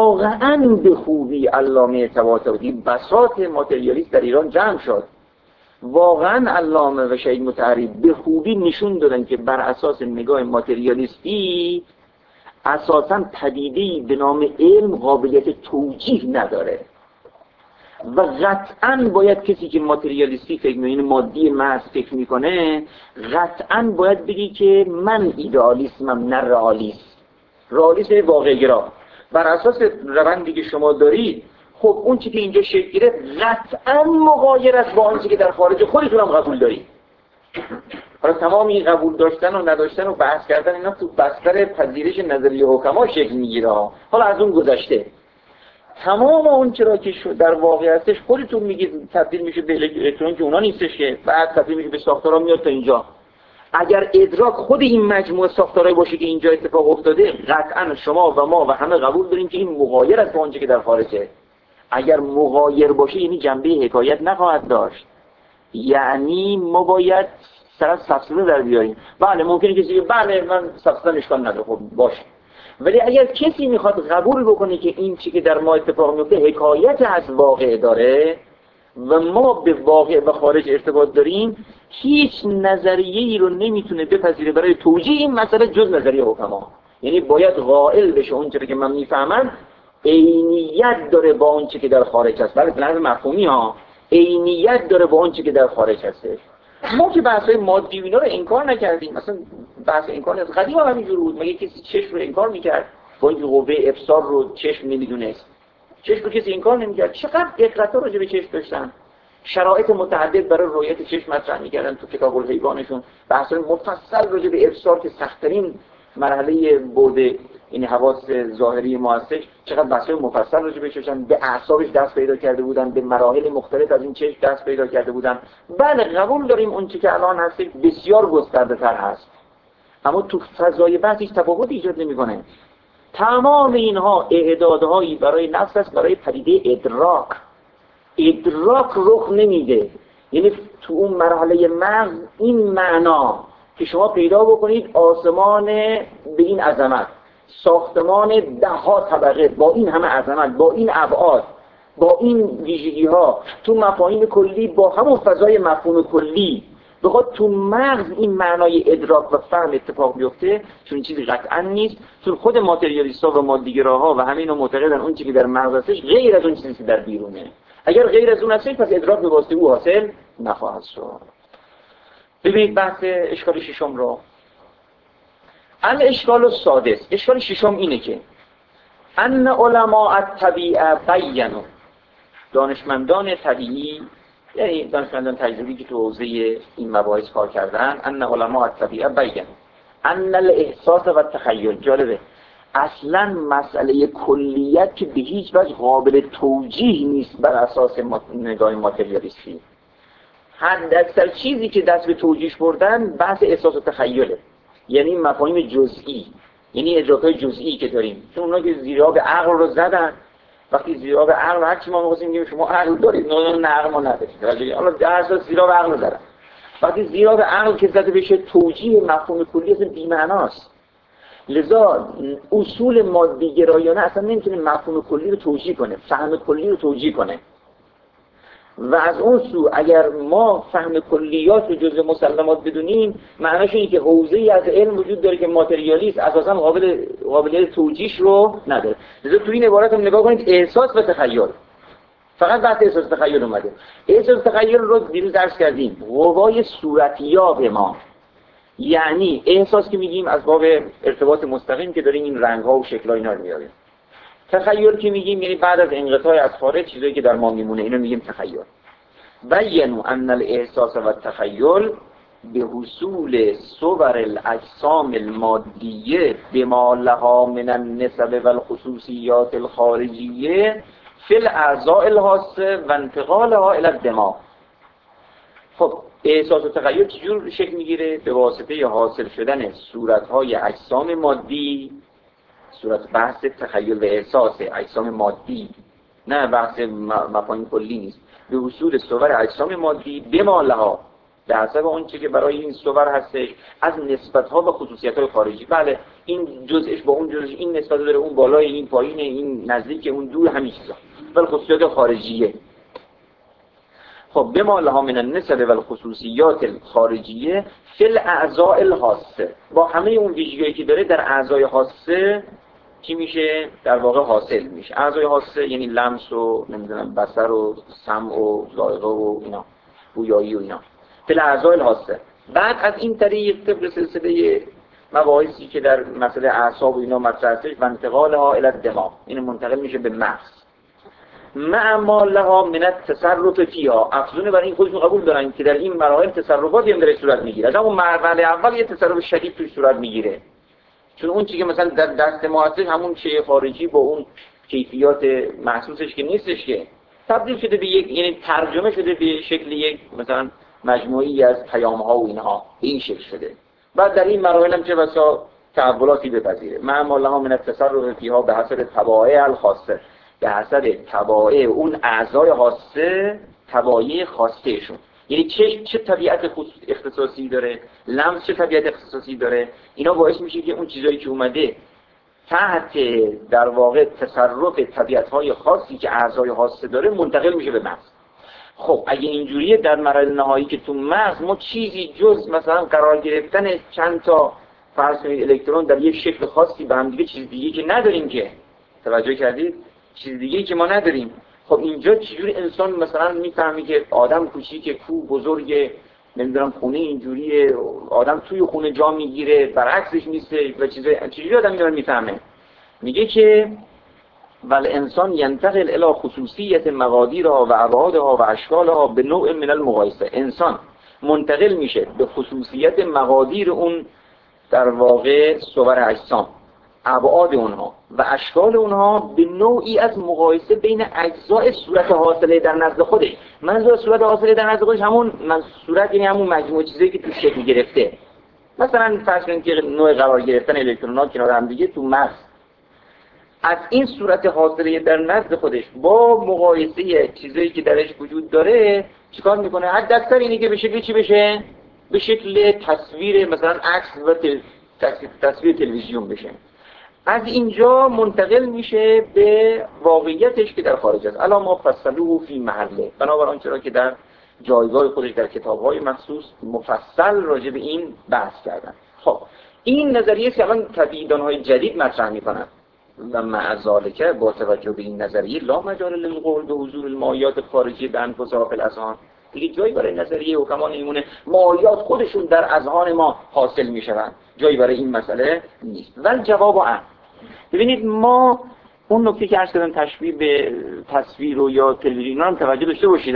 واقعا به خوبی علامه طباطبایی بساط ماتریالیست در ایران جمع شد. واقعا علامه و شهید مطهری به خوبی نشون دادن که بر اساس نگاه ماتریالیستی اساساً پدیده‌ای به نام علم قابلیت توجیه نداره و قطعاً باید کسی که ماتریالیستی فکر می‌کنه، یعنی مادی محض فکر میکنه، قطعاً باید بگی که من ایدئالیسمم نه رئالیسم. رئالیسم واقع‌گرا بر اساس روندی که شما دارید، خب اون چیزی که اینجا شکل گرفت قطعاً مغایر است با آنچه که در خارج خودتون هم قبول دارید. حالا تمام این قبول داشتن و نداشتن و بحث کردن اینا تو بستر پذیرش نظریه حکما شکل میگیره. حالا از اون گذشته تمام اون چرا که در واقع هستش خودتون میگید تبدیل میشه به الکترون که اونا نیستش، که بعد تبدیل میشه به ساختارها میاد تا اینجا. اگر ادراک خود این مجموعه ساختارهایی باشه که اینجا اتفاق افتاده، قطعا شما و ما و همه قبول داریم که این مغایر است با آنچه که در خارجه. اگر مغایر باشه یعنی جنبه حکایت نخواهد داشت، یعنی ما باید سر از سفسطه در بیاریم. بله ممکنه کسی بگه بله من سفسطه اشکال نداره، خب باشه. ولی اگر کسی میخواد قبول بکنه که این چی که در ما اتفاق میفته حکایت از واقع داره و ما به واقع و خارج ارتباط داریم، هیچ نظریه‌ای رو نمیتونه بپذیره برای توجیه این مسئله جز نظریه حکما. یعنی باید قائل بشه اونچه که من میفهمم عینیت داره با اونچه که در خارج هست. بله به مفهومی ها عینیت داره با اونچه که در خارج هستش. ما که بحث‌های مادی و اینا رو انکار نکردیم، مثلا بحث انکار از قدیم هم همینجور بود. مگه کسی چشم رو انکار میکرد؟ با اینکه قوه ابصار رو چشم نمیدونست، چشم رو کسی انکار نمیکرد. چقدر دقت راجع به چشم داشتن، شرایط متعدد برای رؤیت چشم مطرح میکردن تو کتاب الحیوانشون، بحث‌های مفصل راجع به ابصار که سخت‌ترین مرحله بعد این حواس ظاهری ما هستش، چقدر بحث‌های مفصل راجع به چشم، به اعصابش دست پیدا کرده بودن، به مراحل مختلف از این چشم دست پیدا کرده بودن. بله قبول داریم اون چیزی که الان هست بسیار گسترده‌تر هست، اما تو فضای بحث هیچ تفاوتی ایجاد نمی‌کنه. تمام اینها اعدادهایی برای نفس است، برای پدیده ادراک رخ نمیده. یعنی تو اون مرحله مغز این معنا که شما پیدا بکنید آسمان به این عظمت، ساختمان 10 طبقه با این همه عظمت، با این ابعاد، با این ویژگی ها، تو مفاهیم کلی با همون فضای مفهوم کلی بخواد تو مغز این معنای ادراک و فهم اتفاق بیفته، چون این چیزی قطعا نیست. چون خود ماتریالیست‌ها و مادیگراها و همه اینا معتقدن اون چیزی که در مغز هستش غیر از اون چیزی که در بیرونه. اگر غیر از اون هستش پس ادراک به واسطه او حاصل نخواهد شد. ببینید بحث اشکال ششم رو. الاشکال السادس، اشکال ششم اینه که ان علماء الطبیعه بینوا، دانشمندان طبیعی یعنی دانشمندان تجربی که تو حوزه این مباحث کار کردن، ان علماء الطبیعه بینوا ان الاحساس و التخیل. جالبه اصلا مسئله کلیت که به هیچ وجه قابل توجیه نیست بر اساس نگاه ماتریالیستی. حد اکثر چیزی که دست به توجیهش بردن بحث احساس و تخیله، یعنی مفاهیم جزئی، یعنی ادراک‌های جزئی که داریم. چون اونا که زیرا به عقل رو زدن، وقتی زیرا به عقل هر چی ما می‌خواستیم بگیم شما عقل دارید، نه عقل ما ندارید، حالا در اساس زیرا به عقل زدن. وقتی زیرا به عقل که زده بشه توجیه مفهوم کلی اصلا بی‌معناست. لذا اصول مادی گرایانه اصلا نمیتونه مفهوم کلی رو توجیه کنه، فهم کلی رو توجیه کنه. و از اون سو اگر ما فهم کلیات رو جزء مسلمات بدونیم، معناش اینه که حوزه‌ای از علم وجود داره که ماتریالیست اساساً قابلیت توجیهش رو نداره. لذا تو این عبارت هم نگاه کنید، احساس و تخیل، فقط بحث احساس و تخیل اومده. احساس و تخیل رو دیروز درس کردیم، قوای صورتیاب ما. یعنی احساس که میگیم از باب ارتباط مستقیم که داریم این رنگ‌ها و شکل‌ها اینا رو میاریم. تخیل که میگیم یعنی بعد از انقطاع از خارج چیزایی که در ما میمونه، اینو میگیم تخیل. بینوا ان الاحساس و التخیل به حصول صور الاجسام المادیه بما لها من النسب و الخصوصیات الخارجیه فی الاعضاء الحاسه و انتقالها الی الدماغ. خب احساس و تخیل چجور شکل میگیره؟ به واسطه حاصل شدن صورت‌های اجسام مادی، صورت بحث تخیل و احساس اجسام مادی، نه بحث مفاهیم کلی نیست. به حصول صور اجسام مادی بما لها، به حسب اون چیزی که برای این صور هستش از نسبت‌ها و خصوصیت‌های خارجی. بله این جزءش با اون جزءش این نسبت داره، اون بالای این پایین، این نزدیک اون دور، همین چیزا. ولی خصوصیات خارجیه. خب بما لها من النسب و الخصوصیات الخارجیه فی الاعضاء الخاصه، با همه اون ویژگی‌هایی که داره در اعضای خاصه چی میشه؟ در واقع حاصل میشه. اعضای خاصه یعنی لمس و نمیدونم بصر و سمع و ذائقه و اینا، بویایی و اینا، فی الاعضاء الخاصه. بعد از این طریق طبق سلسله مباحثی که در مسئله اعصاب و اینا مطرح است و انتقالها الی الدماغ، این منتقل میشه به مغز. مع ما لها من التصرف فیها، افزون بر این خودشون قبول دارن که در این مراحل تصرفاتی هم در صورت میگیره. از اون مرحله اول یه تصرف شدید توش صورت میگیره، چون اون چیزی که مثلا در دست ما هست همون شیء خارجی با اون کیفیات محسوسش که نیستش، که تبدیل شده به یک، یعنی ترجمه شده به شکل یک مثلا مجموعی از پیام‌ها و اینها، به این شکل شده. بعد در این مراحل هم چه بسا تحولاتی بپذیره. مع ما لها من التصرف فیها به حسب طبایع الخاصه، به حسب طبایع اون اعضای خاصه، طبایع خاصهشون. یعنی چه طبیعت اختصاصی داره، لمس چه طبیعت اختصاصی داره، اینا باعث میشه که اون چیزایی که اومده تحت در واقع تصرف طبیعت‌های خاصی که اعضای خاصه داره منتقل میشه به مغز. خب اگه اینجوریه در مراحل نهایی که تو مغز ما چیزی جز مثلا قرار گرفتن چند تا فرض کنید الکترون در یک شکل خاصی به هم دیگه، چیز دیگه که نداریم، که توجه کردید چیز دیگه که ما نداریم. خب اینجا چجوری انسان مثلا میفهمی که آدم کوچیکه، کو بزرگه، نمیدونم خونه اینجوریه، آدم توی خونه جا میگیره برعکسش نیسته و چجوری آدم اینو میفهمه؟ میگه که ول انسان ینتقل الی خصوصیت مقادیرها و ابعادها و اشکالها به نوع من المقایسه. انسان منتقل میشه به خصوصیت مقادیر اون در واقع صور اجسام، ابعاد اونها و اشکال اونها به نوعی از مقایسه بین اجزای صورت حاصله در نزد خودش. منظور صورت حاصله در نزد خودش همون صورت، یعنی همون مجموعه چیزایی که تو شکل گرفته. مثلا فرض کنید که نوع قرار گرفتن الکترونات کنار هم دیگه تو مغز، از این صورت حاصله در نزد خودش با مقایسه چیزایی که درش وجود داره چیکار میکنه؟ حد اکثر اینه که به شکل چی بشه؟ به شکل تصویر مثلا عکس و تصویر تلویزیون بشه. از اینجا منتقل میشه به واقعیتش که در خارج است. الا ما فصلوه فی محله، بنابراین چرا که در جایگاه خودش در کتاب‌های مخصوص مفصل راجع به این بحث کردن. خب این نظریه که الان تبیین‌های جدید مطرح میکنن و مع ذالک با توجه به این نظریه لا مجال للقول به حضور المایات خارجی به انفسها فی الاذهان، دیگه جایی برای نظریه حکما نمیمونه مایات خودشون در اذهان ما حاصل میشوند، جایی برای این مسئله نیست. ولی جواب عام، ببینید ما اون نکته که عرض کردم تشبیه به تصویر و یا تلویزیون هم توجه داشته باشید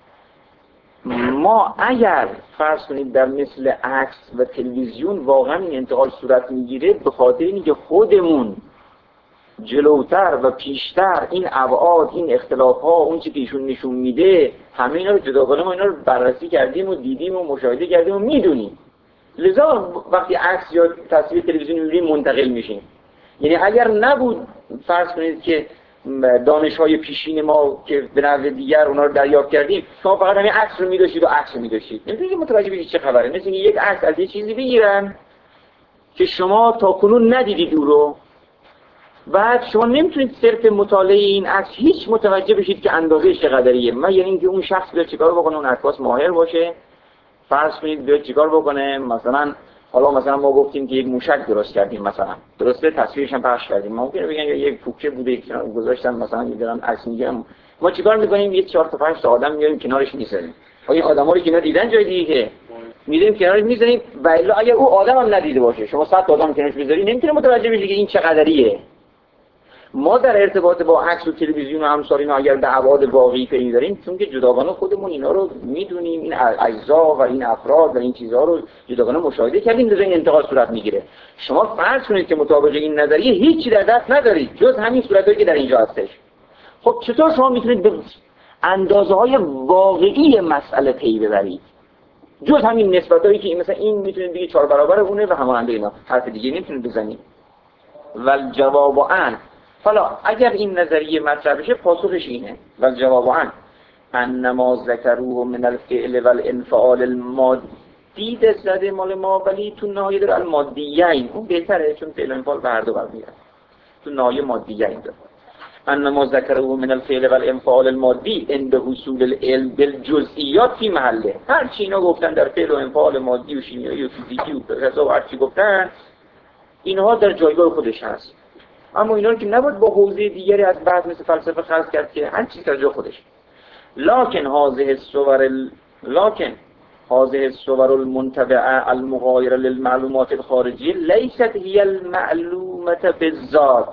ما اگر فرض کنید در مثل عکس و تلویزیون واقعا این انتقال صورت میگیره به خاطر اینکه خودمون جلوتر و پیشتر این ابعاد، این اختلاف‌ها، اون چیزی که ایشون نشون میده، همه اینا رو جداگانه ما اینا رو بررسی کردیم و دیدیم و مشاهده کردیم و میدونیم. لذا وقتی عکس یا تصویر تلویزیون می‌بینیم منتقل میشیم. یعنی اگر نبود فرض کنید که دانش‌های پیشین ما که به نحو دیگر اونا رو دریافت کردیم، شما فقط همین عکس رو می‌داشتید و عکس رو می‌داشتید، نمی‌دونید که متوجه بشید چه خبره. مثل اینکه یک عکس از یه چیزی بگیرن که شما تاکنون ندیدید اون رو، بعد شما نمیتونید صرف مطالعه این عکس هیچ متوجه بشید که اندازه‌اش چقدریه. من یعنی اینکه اون شخص بیاد چیکار بکنه، اون عکاس ماهر باشه، فرض کنید بیاد چیکار بکنه، مثلا حالا مثلا ما گفتیم که یک موشک درست کردیم، مثلا درسته تصویرش هم پخش کردیم، ممکنه بگن یک پوکه بوده که گذاشتن مثلا میذارن عکس میگیرن، ما چیکار میکنیم؟ یه 4 تا 5 تا آدم میاریم کنارش میذاریم. این آدما رو که ندیدن جای دیگه که میذاریم کنارش میذاریم، و الا اگر او آدم هم ندیده باشه شما 100 تا آدم کنارش بذاری نمیتونه متوجه بشه که این چقدریه. ما در ارتباط با عکس و تلویزیون و همسال اینا اگر به ابعاد واقعی پی داریم، چون که جداگانه خودمون اینا رو میدونیم، این اجزا و این افراد و این چیزها رو جداگانه مشاهده کردیم، در این انتقال صورت میگیره. شما فرض کنید که مطابق این نظریه هیچی در دست ندارید جز همین صورتایی که در اینجا هستش. خب چطور شما میتونید به اندازه‌های واقعی مسئله پی ببرید جز همین نسبتایی که مثلا این میتونید بگید 4 برابر اونه و همانند اینا، حرف دیگه نمیتونید بزنید. ول جواب عن، حالا اگر این نظریه مطرح بشه پاسخش اینه، و جواب عن انما ذکروه من الفعل والانفعال المادی زده مال ما، ولی تو نهایه داره المادیین، اون بهتره چون فعل و انفعال به هر دو برمیاد، تو نهایه مادیین داره. ان ما ذکره من الفعل والانفعال المادی عند حصول العلم بالجزئیات فی محله. هر چی اینا گفتن در فعل و انفعال مادی و شیمیایی و فیزیکی و فلسفه و هر چی گفتن، اینها در جایگاه خودش هست. اما اینا رو که نباید با حوزه دیگری از بحث مثل فلسفه خلط کرد که هر چیز در جای خودش. لکن هذه الصور المنتبعه المغايره للمعلومات الخارجیه لیست هی المعلومه بالذات.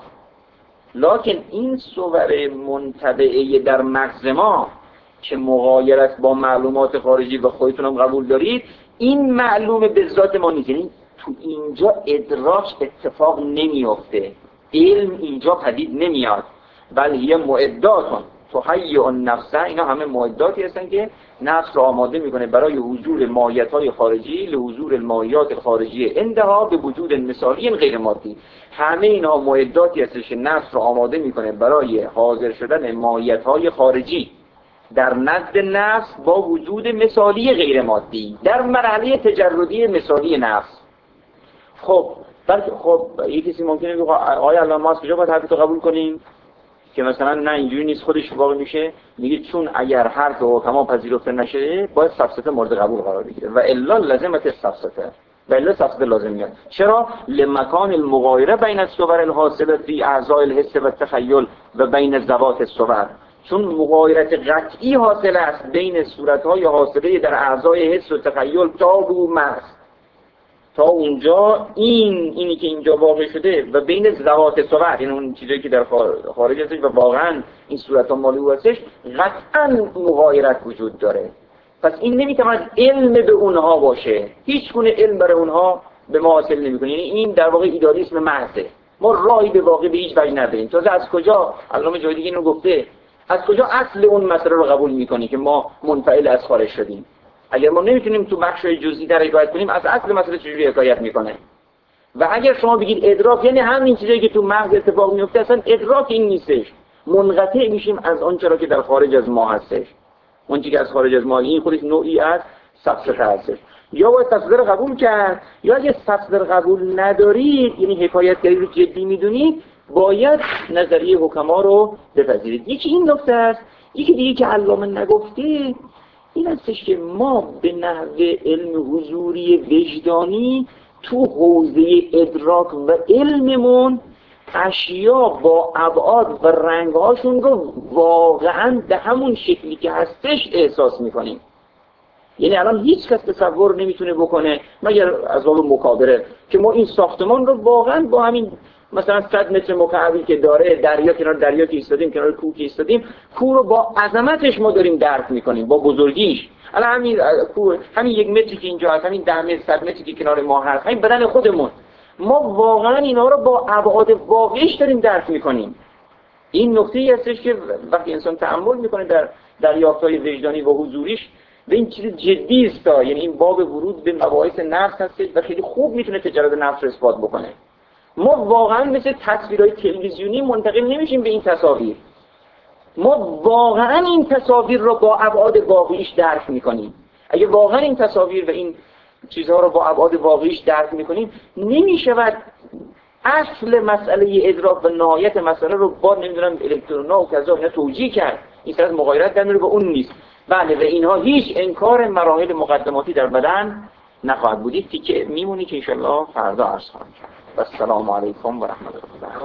لکن این صور منتبعه در مغز ما که مغایر است با معلومات خارجی و خودتون هم قبول دارید، این معلومه به ذات ما نیست. یعنی تو اینجا ادراک اتفاق نمیفته، علم اینجا پدید نمیاد، بل هی معداتون تهیئ النفس. اینا همه معداتی هستن که نفس را آماده میکنه برای حضور ماهیت‌های خارجی، لحضور الماهیات خارجی عندها به وجود مثالی غیر مادی. همه اینا معداتی هستش که نفس را آماده میکنه برای حاضر شدن ماهیت‌های خارجی در نزد نفس با وجود مثالی غیر مادی در مرحله تجردی مثالی نفس. خب یه کسی ممکنه بگه آیا الان ما از کجا باید حرفتو قبول کنیم که مثلا نه اینجوری نیست، خودش واقع میشه؟ میگه چون اگر حرف حکما پذیرفته نشه باید سفسطه مورد قبول قرار بگیره و الا لازمت سفسطه، و الا سفسطه لازم میاد. چرا؟ لمکان المغایره بین الصور الحاصله فی اعضاء الحس و التخیل و بین ذوات الصور. چون مغایرت قطعی حاصل است بین صورت‌های حاصله در اعضای حس و تخیل تا رو مغز، تا اونجا اینی که اینجا واقع شده و بین ذوات صور، یعنی اون چیزایی که در خارج هستش و واقعا این صورت‌ها مالی او هستش، قطعا مغایرت وجود داره. پس این نمیتواند علم به اونها باشه، هیچ گونه علم برای اونها به ما حاصل نمیکنه. یعنی این در واقع ایدالیسم محضه، ما راهی به واقع به هیچ وجه نداریم. تازه از کجا علامه جای دیگه اینو گفته، از کجا اصل اون مسئله رو قبول میکنی که ما منفعل از خارج شدیم؟ اگر ما نمیتونیم تو بخشای جزئی در حکایت کنیم، از اصل مسئله چجوری حکایت میکنه؟ و اگر شما بگید ادراک یعنی همین چیزایی که تو مغز اتفاق میفته، اصلا ادراک این نیستش، منقطع میشیم از آن چرا که در خارج از ما هستش. اون چیزی که از خارج از ما، این خودش نوعی از سفسطه هستش. یا باید سفسطه رو قبول کرد، یا اگه سفسطه رو قبول ندارید، یعنی حکایتگری رو جدی میدونید، باید نظریه حکما رو بپذیرید. یکی این نکته است. یکی دیگه که علامه نگفته این هستش که ما به نحو علم حضوری وجدانی تو حوزه ادراک و علممون اشیا با ابعاد و رنگهاشون رو واقعا به همون شکلی که هستش احساس میکنیم. یعنی الان هیچ کس تصور نمیتونه بکنه مگر از باب مکابره که ما این ساختمان رو واقعا با همین مثلا 100 متر مکعبی که داره، دریا کنار دریا که ایستادیم، کنار کوه که ایستادیم، کوه رو با عظمتش ما داریم درک میکنیم، با بزرگیش. الان همین کوه، همین 1 متری که اینجا هست، همین 10 متر 100 متری که کنار ما هست، همین بدن خودمون، ما واقعا اینا رو با ابعاد واقعیش داریم درک میکنیم. این نکته‌ای هستش که وقتی انسان تأمل میکنه در دریافت‌های وجدانی و حضوریش، به این چیز جدی است. یعنی این باب ورود به مباحث نفس هست و خیلی خوب میتونه تجربه نفس رو اثبات بکنه. ما واقعا مثل تصویرهای تلویزیونی منتقل نمیشیم به این تصاویر، ما واقعا این تصاویر رو با ابعاد واقعیش درک میکنیم. اگه واقعا این تصاویر و این چیزها رو با ابعاد واقعیش درک میکنیم، نمیشود اصل مسئله ادراک و نهایت مسئله رو با نمیدونم الکترونا و کذا اینا توجیه کرد. این طرز مغایرت در میره به اون نیست. بله، و اینها هیچ انکار مراحل مقدماتی در بدن نخواهد بود. یک تیکه میمونی که انشالله فردا عرض خواهم کرد. و السلام علیکم و رحمت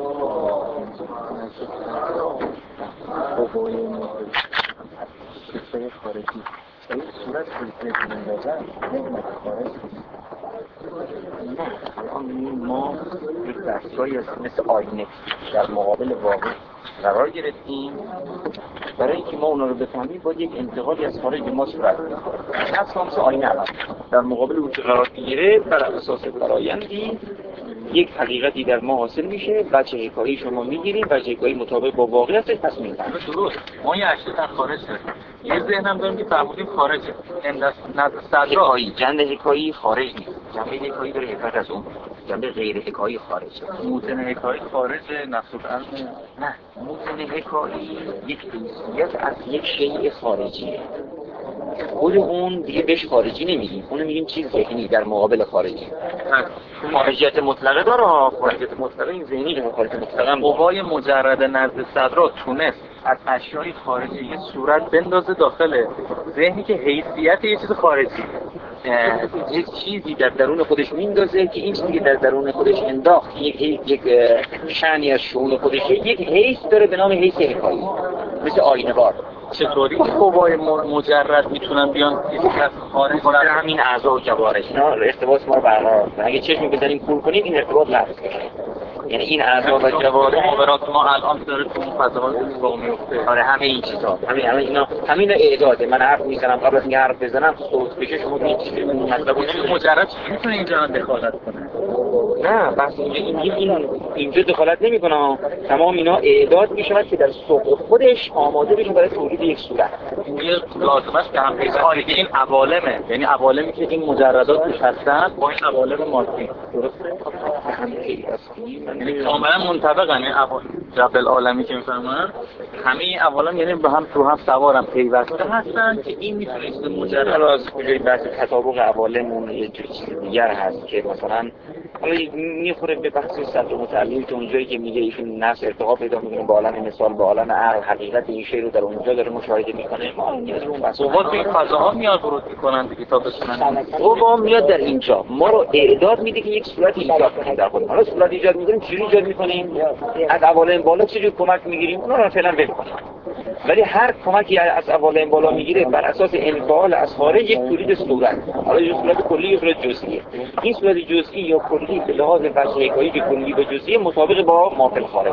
الله. ما یک دستگاهی مثل آینه در مقابل واقع قرار گرفتیم. برای اینکه ما اونا رو بفهمیم باید یک انتقالی از خارج ما صورت بگیره. نفس ما مثل آینه در مقابل اون که قرار میگیره، بر اساس فرآیندی یک حقیقتی در ما حاصل میشه، بچه حکایی شما میگیریم، بچه حکایی مطابق با واقع هستش پس میگیریم. درست. ما یه اشته در خارج داریم، یه ذهن هم داریم که فرمودیم خارجه. نظر صدرهایی جنبه حکایی خارج نیست، جنبه حکایی داره حکایت از اون، جنبه غیر حکایی خارجه. موتن حکایی خارجه، نفس و قلب نه. موتن حکایی یک حیثیت از یک شیء خارجیه. خود اون دیگه بهش خارجی نمیگیم، اونو میگیم چیز ذهنی در مقابل خارجی. خارجیت مطلقه داره ها، خارجیت مطلقه این ذهنی که خارجیت مطلقه هم قوای مجرد نزد صدرا تونست از اشیای خارجی یه صورت بندازه داخل ذهنی که حیثیت یه چیز خارجی، یک چیزی در درون خودش میندازه که این چیزی که در درون خودش انداخت یک شأنی از شعور خودش یک حیث داره به نام حیث حکایی، مثل آینه بار. چطوری قوای مجرد میتونن بیان از خارج همین اعضا و جوارح اینا ارتباط ما رو برقرار کنه. اگه چشم بزنیم کور کنیم این ارتباط لحظه میشه. یعنی این اعضا و جوارح محاورات ما الان داره تو اون فضاها اتفاق میفته. آره همه این چیزا همین اعداده. من حرف میزنم قبل از اینکه حرف بزنم صوت بشه شما هیچ مطلب مجرد میتونه اینجا دخالت کنه؟ نه بس اینجا دخالت نمیکنه. تمام اینا اعداد میشود که در سوق خودش آماده بشه برای تولید یک صورت. یه لازمه است که هم پیدا این عوالمه، یعنی عوالمی که این مجردات توش هستن با این عوالم مادی، درسته؟ یعنی کاملا منطبقن. این جبل عالمی که میفهمن همه این عوالم یعنی به هم تو هم سوارم پیوسته هستن که این میتونه مجرد از کجای بحث تطابق عوالم یه چیز دیگر هست که مثلا حالا میخوره به بحث صدر متعلی که اونجایی که میگه ایشون نفس ارتقا پیدا میکنه با عالم مثال با عالم عقل، حقیقت این شی رو در اونجا داره مشاهده میکنه. ما اون بحث قوات این فضاها میاد ورود میکنن دیگه تا بتونن قوا میاد در اینجا ما رو اعداد میده که یک صورت ایجاد کنیم در خودمون. حالا صورت ایجاد میکنیم چجوری ایجاد میکنیم؟ از عوالم بالا چجوری کمک میگیریم؟ اونا رو فعلا ول کنیم. ولی هر کمکی از عوالم بالا میگیره بر اساس انفعال از خارج یک تولید صورت. حالا یه صورت کلی یا صورت جزئی. این صورت جزئی یا کلی به لحاظ بحث حکایی که کلی به جزئی مطابق با ما فی الخارج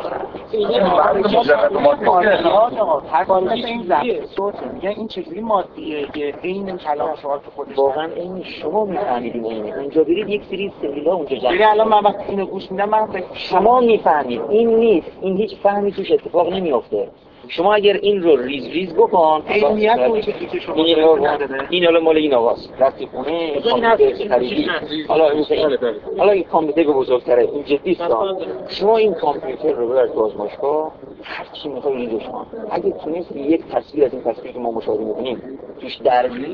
این چیزی مادیه که این کلام شما تو خودش واقعا این شما میفهمید این اونجا برید یک سری سلیلا اونجا جمع. الان من وقتی اینو گوش میدم من شما میفهمید این نیست، این هیچ فهمی توش اتفاق نمیافته. شما اگر این رو ریز ریز بکن علمیت اون چیزی که شما این حالا مال این آقاست رفتی خونه حالا این کامپیوتر بزرگتره این جدی است. شما این کامپیوتر رو ببر تو آزمایشگاه هر چی میخوای ریزش کن. اگه تونستی یک تصویر از این تصویری که ما مشاهده میکنیم توش درگیری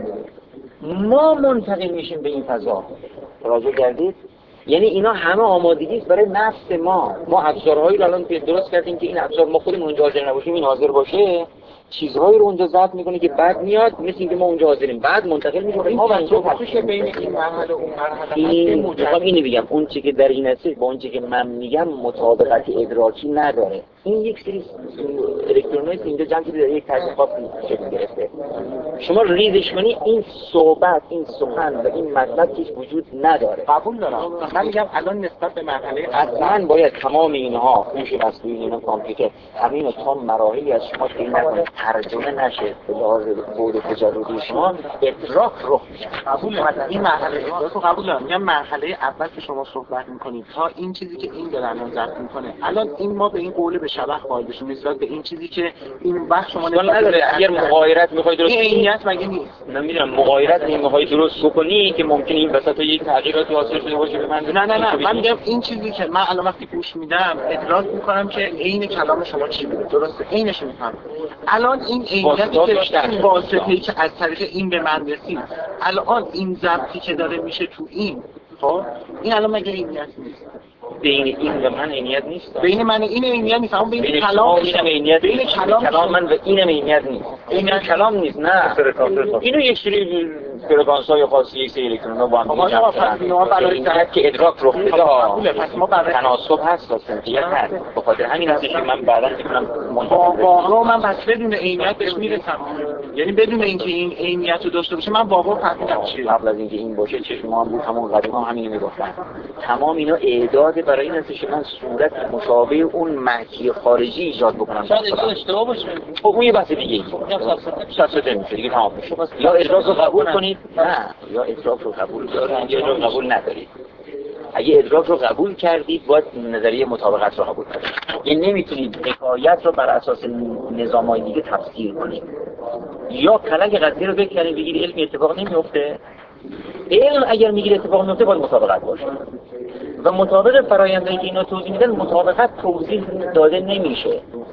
ما منتقل میشیم به این فضا. توجه کردید؟ یعنی اینا همه آمادگی است برای نفس ما ابزارهایی رو الان درست کردیم که این ابزار ما خودمون اونجا حاضر نباشیم این حاضر باشه، چیزهایی رو اونجا ضبط میکنه که بعد میاد مثل اینکه ما اونجا حاضریم بعد منتقل میشه ما و اینجا پخش بین این مرحله و اون مرحله. اینو میگم اون چیزی که در این هست با اون چیزی که من میگم مطابقت ادراکی نداره. این یک سری الکترون‌های اینجا جمع شده در یک طرز خاصی شکل گرفته. شما ریزش کنی این صحبت این سخن و این مطلب هیچ وجود نداره. قبول دارم. من میگم الان نسبت به مرحله اصلا باید تمام اینها هوش مصنوعی اینا کامپیوتر همین تا مراحلی از شما که نکنه ترجمه نشه به لحاظ بود تجربی شما ادراک رخ میشه. قبول دارم. این مرحله رو قبول دارم. میگم مرحله اول که شما صحبت میکنید تا این چیزی که این داره الان ضبط میکنه الان این ما به این قول به شبح قائل بشیم نسبت به این چیزی که این وقت شما نداره. اگر مغایرت میخوای درست این عینیت مگه نیست؟ نمیدونم مغایرت میخوای درست بکنی که ممکنه این وسط یک تغییراتی حاصل شده باشه به من نه من میگم این چیزی که من الان وقتی گوش میدم ادراک میکنم که عین کلام شما چی بوده درسته عینش میفهمم. الان این عینیتی که این واسطه‌ای که از طریق این به من رسید الان این ضبطی که داره میشه تو این خب این الان مگه عینیت نیست؟ بین این و من عینیت نیست. بین من این عینیت نیست. اما بین کلام اینم عینیت بین کلام من و اینم عینیت نیست. این کلام نیست. نه اینو یک سری فرکانس‌های خاصی یک سری الکترون‌ها با هم دیگه که ادراک رخ بده. پس ما برای تناسب هست سنتیت هست. به خاطر همین هست که من بعداً میتونم واقعا من بس بدون عینیت بهش میرسم. یعنی بدون اینکه این عینیت رو داشته باشه من واقعا فهمیدم چیه. قبل از اینکه این باشه چشم ما هم بود همون قدیما همین میگفتن. تمام اینا اعداد برای این هست که من صورت مشابه اون محکی خارجی ایجاد بکنم. شاید اشتباه باشه. خب اون یه بحث دیگه شخصیت میشه دیگه تمام میشه. یا ادراک رو قبول کنید نه یا ادراک رو قبول دارید یا ادراک قبول ندارید. اگه ادراک رو قبول کردید باید نظریه مطابقت رو قبول کنید. یعنی نمیتونید حکایت رو بر اساس نظام‌های دیگه تفسیر کنید. یا کلک قضیه رو بکنید بگید علم اتفاق نمیفته. علم اگر میگه اتفاق میفته باید مطابقت باشه. و مطابق فرآیندهایی که اینا توضیح میدن مطابقت توضیح داده نمیشه.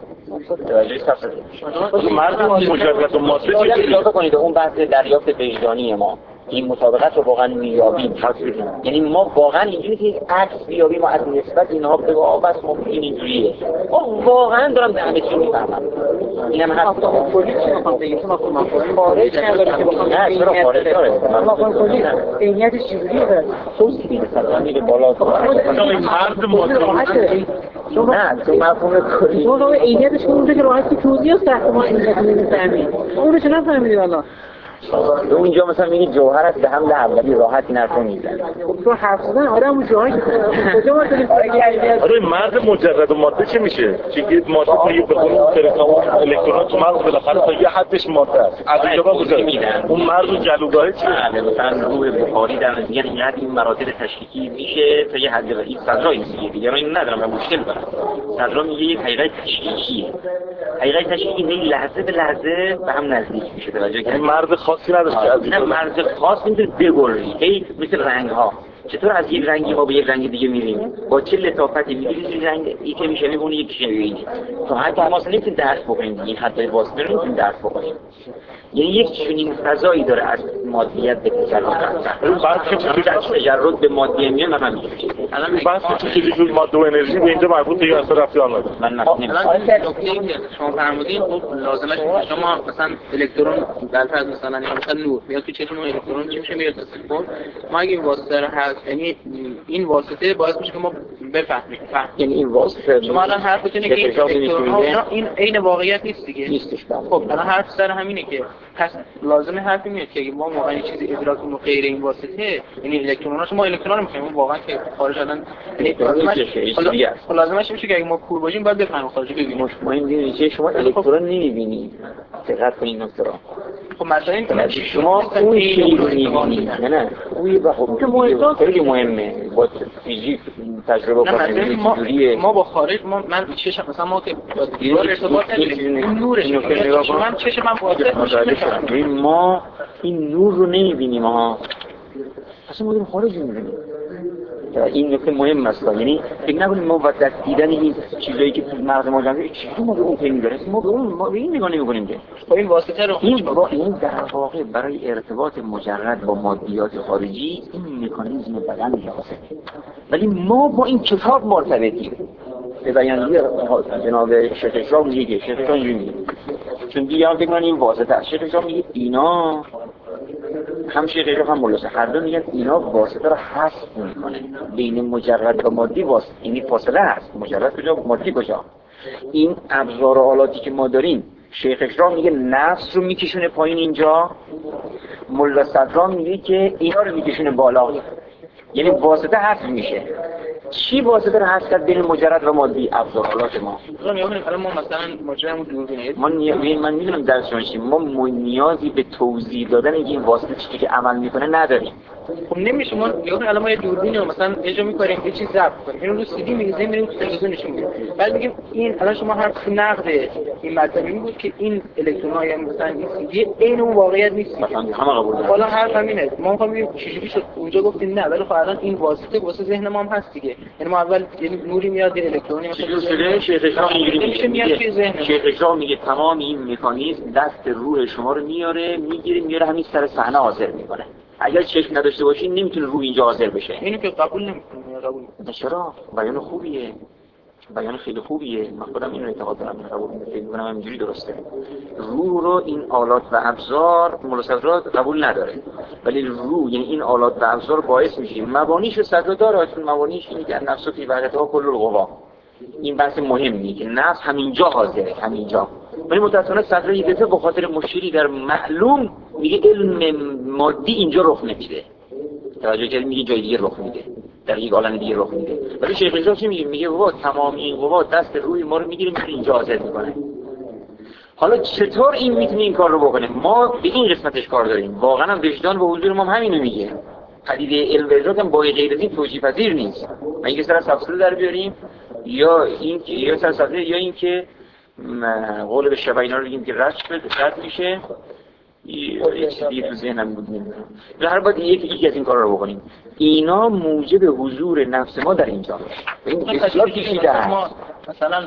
توجه صفحه مرد مجرد و ماده چیزی اضافه کنید اون بحث دریافت وجدانی ما این مطابقت رو واقعا میابیم. یعنی ما واقعا اینجوری که عکس بیابیم و از نسبت اینها به بس ما این اینجوریه. واقعا دارم به همه چی میفهمم. اینم هست کلی چی میخوام بگم تو مفاهیم خارج نداره که بخوام نه چرا خارج داره مفاهیم کلی عینیتش چجوریه توصیف میده بالا مرد ماده نه تو مفهوم کلی شما عینیتش اونجا که راحتی توضیح است که ما عینیت نمیفهمیم اون رو چرا فهمیدی والا اونجا مثلا میگی جوهر است به حمل اولی راحت این حرفو میزنه. تو حرف زدن آدم اون جایی کجا ما داریم آره مرد مجرد و ماده چی میشه؟ چیزی ماده توی به قول پرتون الکترون تو مغز بالاخره تا یه حدش ماده است. از اینجا با میدن. اون مرد جلوگاهی چیه؟ مثلا روح بخاری در میگن اینقدر این مراتب تشکیکی میشه تا یه حد این صدرا این دیگه این ندارم من مشکل دارم. صدرا میگه یک حقیقت تشکیکیه. حقیقت تشکیکی نه لحظه به لحظه به هم نزدیک میشه توجه کنید. مرد خاصی نداره نه مرز خاص میتونه بگرری هی مثل رنگ ها چطور از یک رنگی ما به یک رنگ دیگه میریم با چه لطافتی میگیریم این رنگ این که میشه میمونه یک شیء تو حتی ما اصلا نمیتونیم درک بکنیم این حد واسطه رو نمیتونیم درک بکنیم یعنی یک چنین فضایی داره از مادیت به تجرد تجرد به مادیه میاد من همین الان بحث چیزی جور ماده و انرژی به اینجا مربوط به اصلا رفتی آمده من نمی‌دونم شما فرمودین خب لازمش شما مثلا الکترون در فرض مثلا نور میاد تو چشم الکترون چی میشه میاد خب ما اگه واسطه رو هست یعنی این واسطه باعث میشه که ما بفهمیم یعنی این واسطه شما الان حرفتون اینه که این عین واقعیت نیست دیگه نیستش خب الان حرف سر همینه که پس لازمه حرفی میاد که ما واقعا یه چیزی ادراک کنیم غیر این واسطه یعنی الکتروناش ما الکترون می‌فهمیم واقعا که خارج شدن لازمش میشه که اگه ما کور باشیم باید بفهمیم خارج ببینیم مهم اینه که شما الکترون نمی‌بینید دقت کنید نکته رو خب مثلا این شما اون چیزی رو می‌بینید نه اوی بخوام خیلی مهمه با فیزیک تجربه کنید ما با خارج من چشم مثلا ما که با دیوار ارتباط نداریم این نورش من چشم من واسه ما این نور رو نمی‌بینیم ها اصلا ما داریم خارج می‌بینیم این نکته مهم است یعنی فکر نکنید ما واسه دیدن این چیزایی که تو مغز ما جمعه چیزی ما به اون پی می‌بریم ما به این نگاه نمی‌کنیم که خب این واسطه رو این در واقع برای ارتباط مجرد با مادیات خارجی این مکانیزم بدن لازمه ولی ما با این کتاب مرتبطیم به بیانیه جناب شیخ اشراق میگه شیخ اشراق میگه چون دیگه هم فکر کنن این واسطه است شیخ اشراق میگه اینا هم شیخ اشراق هم مولوی هر دو میگن اینا واسطه رو حذف میکنه بین مجرد و مادی واسطه این فاصله هست مجرد کجا مادی کجا این ابزار و آلاتی که ما داریم شیخ اشراق میگه نفس رو میکشونه پایین اینجا مولوی صدرا میگه که اینا رو میکشونه بالا یعنی واسطه حذف میشه چی واسطه رو حذف کرد بین مجرد و مادی ابزارالات ما الان ما مثلا مجرد دوربینه من میدونم درسشون چی ما نیازی به توضیح دادن این واسطه چیزی که عمل میکنه نداریم خب نمیشه ما الان ما یه دوربین رو مثلا اجرا می‌کنیم یه چیز ضبط کنیم اینو رو سی دی می‌ریزیم می‌ریم تو تلویزیون نشون میدیم بعد میگیم این الان شما حرف نقد این مطلب این بود که این الکترون‌ها یا مثلا این سی دی عین اون واقعیت نیست مثلا همه قبول دارن حالا حرف همینه ما می‌خوایم ببینیم چجوری شد اونجا گفتیم نه ولی خب الان این واسطه واسه ذهن ما هم هست دیگه یعنی ما اول نوری میاد یه الکترونی مثلا شیخ اشراق اینجوری میاد توی ذهن شیخ اشراق میگه تمام این مکانیزم دست روح شما رو میاره میگیره همین سر صحنه حاضر میکنه اگر چشم نداشته باشین نمیتونه روح اینجا حاضر بشه اینو که قبول نمیکنه قبول چرا بیان خوبیه بیان خیلی خوبیه من خودم اینو اعتقاد دارم قبول میکنم اینجوری درسته روح رو این آلات و ابزار ملوثات قبول نداره ولی روح یعنی این آلات و ابزار باعث میشه مبانیش صدر داره چون مبانیش اینه که نفس و فی وقتها کل القوا این بحث مهمیه که نفس همینجا حاضره همینجا ولی متأسفانه صدر یه دفعه به خاطر مشکلی در معلوم میگه علم مادی اینجا رخ نمیده توجه کردید میگه جای دیگه رخ میده در یک عالم دیگه رخ میده ولی شیخ اشراق چی میگه بابا تمام این قوا دست روی ما رو میگیره میره اینجا حاضر میکنه حالا چطور این میتونه این کار رو بکنه ما به این قسمتش کار داریم واقعا هم وجدان و حضور ما هم همینو میگه پدیده علم و ادراک هم با غیر از این توجیه پذیر نیست ما اینکه سر سبسله در بیاریم یا این که یا سر سبسله یا این که قول به شبه اینا رو بگیم که رد میشه یه چیزی تو ذهنم بود نمیدونم به هر باید یکی از این کار رو بکنیم اینا موجب حضور نفس ما در اینجا این بسیار کشیده هست مثلا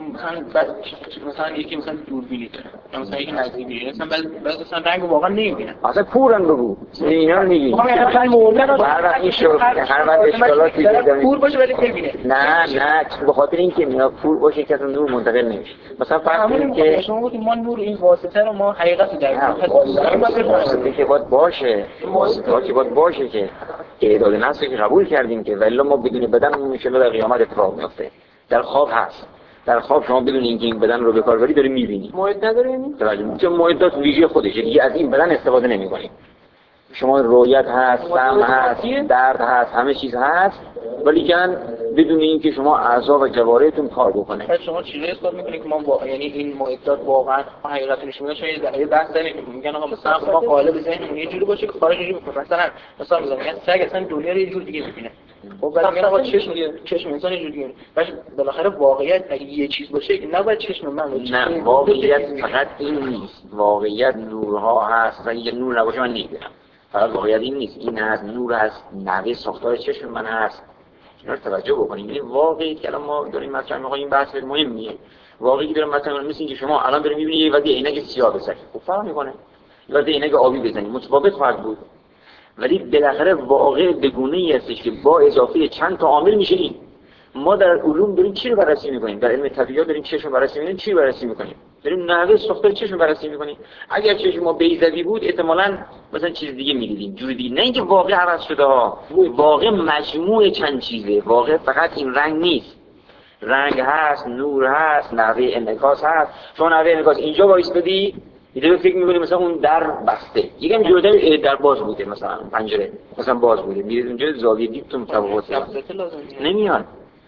یکی مثلا دوربینی داره یا مثلا یکی نزدیکی مثلا رنگ واقعا نمیبینه. اصلا پورن بگو اینا رو میگی هر وقت این شروع هر وقت اشکالاتی داره پور باشه ولی ببینه. نه به خاطر اینکه میاد پور باشه که اصلا نور منتقل نمیشه. مثلا فرض کنید که شما گفتید ما نور این واسطه رو ما حقیقت در واسطه که باید باشه که اعداد نفسی که قبول کردیم که ولی ما بدون بدن اون میشه در قیامت اتفاق میفته. در خواب هست. در خواب شما بدون اینکه این بدن رو به کار بری داری میبینی. موعد نداریم؟ چون موعدات ویژه خودشه دیگه از این بدن استفاده نمی‌کنیم. شما رویت هست، سمع هست، درد هست، همه چیز هست ولی کن بدون اینکه شما اعضا و جوارحتون کار بکنه. بعد شما چی رو اثبات می‌کنید که ما یعنی این موعدات واقعا حقیقت نشون میده؟ چون یه بحث داریم میگن آقا مثلا ما قالب ذهن یه جوری باشه که خارج اینجوری بکنه. مثلا میگن سگ اصلا دنیا رو یه جور دیگه می‌بینه. خب بعد میگن آقا چشم انسان یه جور دیگه. بالاخره واقعیت اگه یه چیز باشه که نباید چشم من باشه. نه واقعیت فقط این نیست. واقعیت نورها هست و اگه نور نباشه من نمی‌بینم. فقط واقعیت این نیست. این هست نور هست، نحوه ساختار چشم من هست. اینا رو توجه بکنیم. یعنی واقعی که الان ما داریم مطرح می‌کنیم این بحث مهمیه. واقعی که داریم مطرح می‌کنیم مثل اینکه شما الان دارید می‌بینید یه وقتی عینک سیاه بزنید. خب فرق می‌کنه. یه وقتی عینک آبی بزنید متفاوت خواهد بود. ولی بالاخره واقع به گونه‌ای هستش که با اضافه چند تا عامل میشه این. ما در علوم داریم چی رو بررسی می‌کنیم؟ در علم طبیعت داریم چشم رو بررسی می‌کنیم، چی رو بررسی می‌کنیم؟ داریم نحوه ساختار چشم بررسی می‌کنیم. اگر چشم ما بیضوی بود احتمالاً مثلا چیز دیگه می‌دیدیم، جور دیگه. نه اینکه واقع عوض شده ها. واقع مجموعه چند چیزه. واقع فقط این رنگ نیست. رنگ هست، نور هست، نحوه انعکاس هست. چون نحوه انعکاس اینجا وایسادی یه فکر می‌کنی مثلا اون در بسته. یکم جلوتر در باز بوده مثلا پنجره مثلا باز بوده. میرید اونجا زاویه دیدتون تفاوت نمیاد.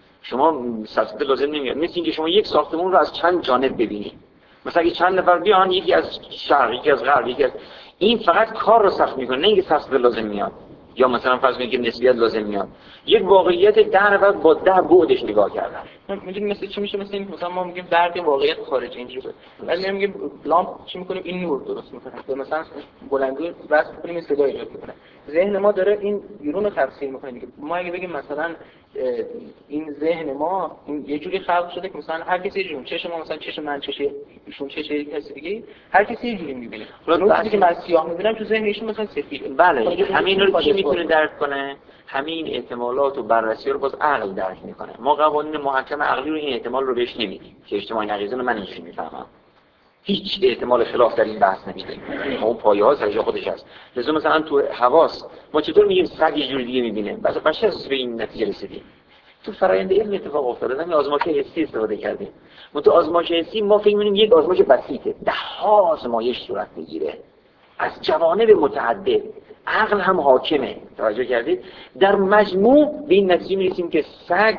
شما سطح لازم نمیاد. مثل اینکه شما یک ساختمون رو از چند جانب ببینید. مثلا اگه چند نفر بیان یکی از شرق، یکی از غرب، یکی از این فقط کار رو سخت می‌کنه نه اینکه سطح لازم میاد. یا مثلا فرض کنید که نسبیت لازم میاد. یک واقعیت 10 نفر با 10 بعدش نگاه کردن. میدونید مثل چی میشه؟ مثل این مثلا ما میگیم برق واقعیت خارجی اینجوری. ولی میگیم لامپ چی میکنیم؟ این نور درست میکنه. مثلا بلندگو بس کنیم صدا ایجاد میکنه. ذهن ما داره این بیرون رو تفسیر میکنه دیگه. ما اگه بگیم مثلا این ذهن ما یه جوری خلق شده که مثلا هر کسی یه جوری چشم ما مثلا چشم من چشه ایشون چشه کسی دیگه هر کسی یه جوری میبینه. اون چیزی که من سیاه میبینم تو ذهن ایشون مثلا سفید. بله همین رو کی میتونه درک کنه؟ همین احتمالات و بررسی رو باز عقل درک میکنه. ما قوانین محکم عقلی رو این احتمال رو بهش نمیدیم که اجتماعی نقیضه رو من اینجوری میفهمم. هیچ احتمال خلاف در این بحث نمیده. اون پایه ها سر جای خودش هست. لذا مثلا تو حواس ما چطور میگیم سگ یه جوری دیگه میبینه؟ بچه اساس به این نتیجه رسیدیم. تو فرآیند علم اتفاق افتاده. همین آزمایش حسی استفاده کردیم. ما تو آزمایش حسی ما فکر می‌کنیم یک آزمایش بسیطه. ده ها آزمایش صورت میگیره. از جوانب متعدد. عقل هم حاکمه. توجه کردید؟ در مجموع به این نتیجه میرسیم که سگ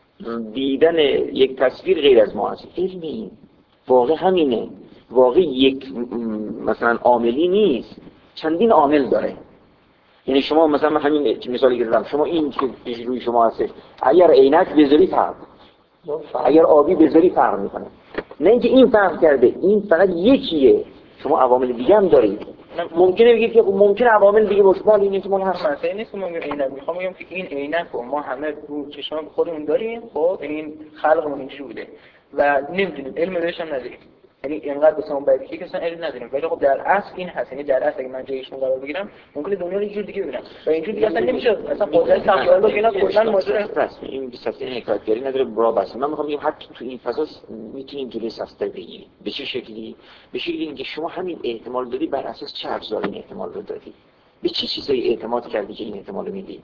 دیدن یک تصویر غیر از ما است. علمی واقع همینه. واقع یک مثلا عاملی نیست. چندین عامل داره. یعنی شما مثلا همین مثالی که زدم شما این که روی شما هستش اگر عینک بذاری فرق اگر آبی بذاری فرق میکنه. نه اینکه این فرق کرده این فقط یکیه. شما عوامل دیگه هم دارید. ممکنه بگید که ممکنه عوامل دیگه باشه ولی این احتمال هست. مثلا نیست که ما میگیم عینک میخوام بگم که این عینک رو ما همه رو چشم خودمون داریم. خب این خلقمون اینجوری بوده و نمیدونیم علم بهش هم نداریم. یعنی اینقدر بسام باید که اصلا علم نداریم ولی خب در اصل این هست. یعنی در اصل اگه من جایشون قرار بگیرم ممکنه دنیا رو یه جور دیگه ببینم و اینجوری دیگه اصلا نمیشه. اصلا قدرت تخیل رو اینا کلا ماجرا است. این بی‌ساستن حکایتگری نداره برا بس. من میخوام بگم حتی تو این فضا میتونیم جلوی ساستر بگیریم. به چه شکلی؟ به شکلی اینکه شما همین احتمال دادی بر اساس چه ابزار این احتمال رو دادی؟ به چه چیزایی اعتماد کردی که این احتمال رو میدی؟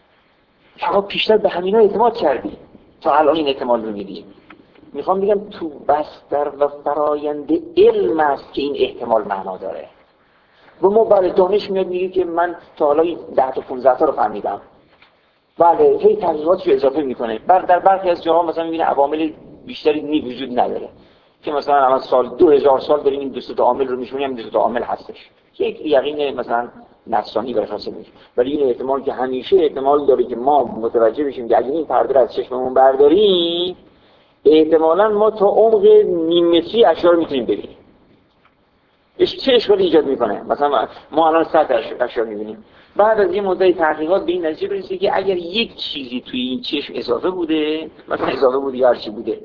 شما پیشتر به همینا اعتماد کردی تا الان این احتمال رو میدی. میخوام بگم تو بستر و فرایند علم است که این احتمال معنا داره. و ما برای دانش میاد میگه که من تا حالا 10 تا 15 تا رو فهمیدم. بله هی تحقیقاتش رو اضافه میکنه. در برخی از جاها مثلا میبینه عوامل بیشتری وجود نداره. که مثلا الان سال 2000 سال داریم این 2 تا عامل رو میشونیم، این 2 تا عامل هستش. یک یقین مثلا نفسانی برای حاصل میشه. ولی این احتمال که همیشه احتمال داره که ما متوجه بشیم که اگه این پرده رو از چشممون برداریم احتمالاً ما تا عمق نیم متری اشیاء رو میتونیم ببینیم. چه اشکالی ایجاد میکنه؟ مثلا ما الان 100 اشیاء میبینیم. بعد از یه مدت تحقیقات به این نتیجه رسیدیم که اگر یک چیزی توی این چشم اضافه بوده، مثلا اضافه بوده یا هر چی بوده،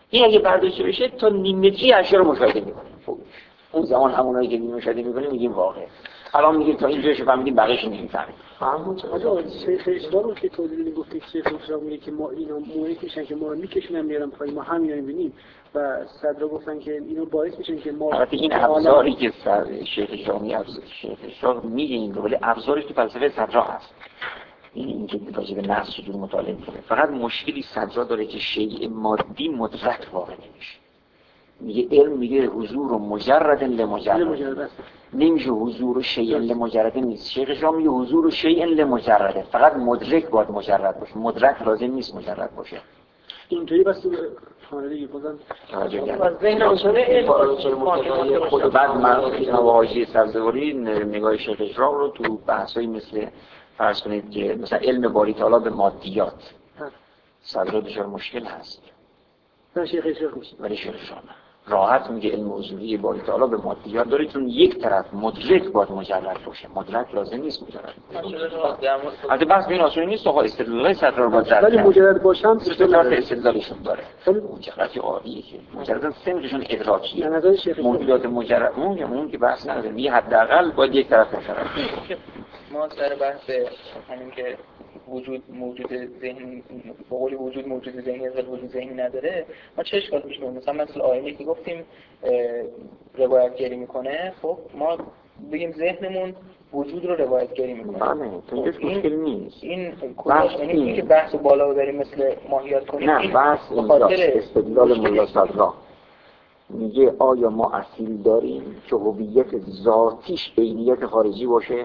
این اگه برداشته بشه تا نیم متری اشیا رو مشاهده می‌کنیم. اون زمان همونایی که مشاهده می‌کنیم میگیم واقع. الان میگیم تا اینجاش فهمیدیم بقیه‌اش نمی‌فهمیم. فهمون چقدر شیخ اسلام که توضیح گفته شیخ اسلام میگه که ما اینا موری میشن که ما رو میکشونن میارن پای ما همینا می‌بینیم و صدرا گفتن که اینو باعث میشن که ما البته این ابزاری که شیخ اسلام میگه این رو ولی ابزارش تو فلسفه صدرا هست. این که راجع به نفس چجور مطالعه می‌کنه. فقط مشکلی صدرا داره که شیء مادی مدرک واقع نمیشه. میگه علم میگه حضور مجرد لمجرد نمیشه حضور شیء لمجرد نیست. شیخ اسلام میگه حضور شیء لمجرد فقط مدرک باید مجرد باشه، مدرک لازم نیست مجرد باشه. اینطوری بس حالی بازم ذهن اصوله خود بعد من واژه سبزواری نگاه شیخ اسلام رو تو بحثایی مثل فرض کنید که مثلا علم باری تعالی به مادیات صدرا دچار مشکل هست. ولی شیخ اسلام راحت میگه علم حضوری باری تعالی به مادیات داره چون یک طرف مدرک باید مجرد باشه، مدرک لازم نیست مجرد. البته بحث این اصولی نیست، آقا استدلال صدرا رو باید ولی مجرد باشن استدلالشون داره. مجردی عالیه که مجرد سمتشون ادراکیه. موجودات مجرد اون که بحث نداره، میگه حداقل باید یک طرف مجرد. ما سر بحث همین که وجود موجود ذهنی با قول وجود موجود ذهنی از وجود ذهنی نداره، ما چه اشکالی پیش میاد؟ مثلا آینه که گفتیم روایتگری میکنه، خب ما بگیم ذهنمون وجود رو روایتگری میکنه. نه تو هیچ مشکلی نیست. این کلاش یعنی که بحث بالا داریم مثل ماهیات کنیم. نه بحث اینجاست استدلال ملا صدرا میگه آیا ما اصیل داریم که هویت ذاتیش عینیت خارجی باشه؟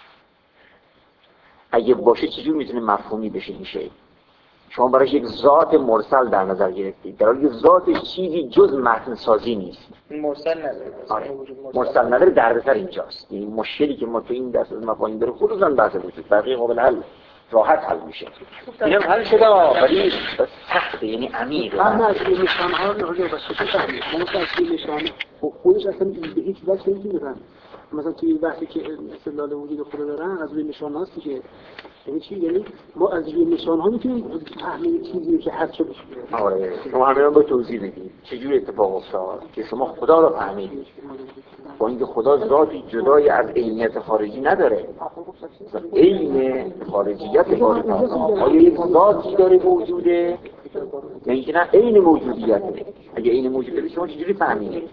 اگه باشه چجور میتونه مفهومی بشه این شی؟ شما براش یک ذات مرسل در نظر گرفتید در حالی که ذاتش چیزی جز متن سازی نیست. مرسل نداره. مرسل نداره. دردسر اینجاست. این مشکلی که ما تو این درس از مفاهیم داره خصوصا بحث وجود بقیه قابل حل راحت حل میشه. اینم حل شده ولی سخته، یعنی عمیقه. هم از این نشانه‌ها رو راجع به خصوص همون اصلی نشانه خودش اصلا به هیچ وجه نمی‌دونن. مثلا توی بحثی که استدلال وجود خدا دارن از روی نشانه هست که یعنی چی؟ یعنی ما از روی نشانه ها میتونیم فهمیم چیزی که هست شده. آره شما همین رو به توضیح بدید چجوری اتفاق افتاد که شما خدا رو فهمیدید با اینکه خدا ذاتی جدای از عینیت خارجی نداره. عین خارجیت باری تعالی آیا یک ذاتی داره موجوده یعنی که نه عین موجودیته؟ اگه عین موجودیت شما چجوری فهمیدید؟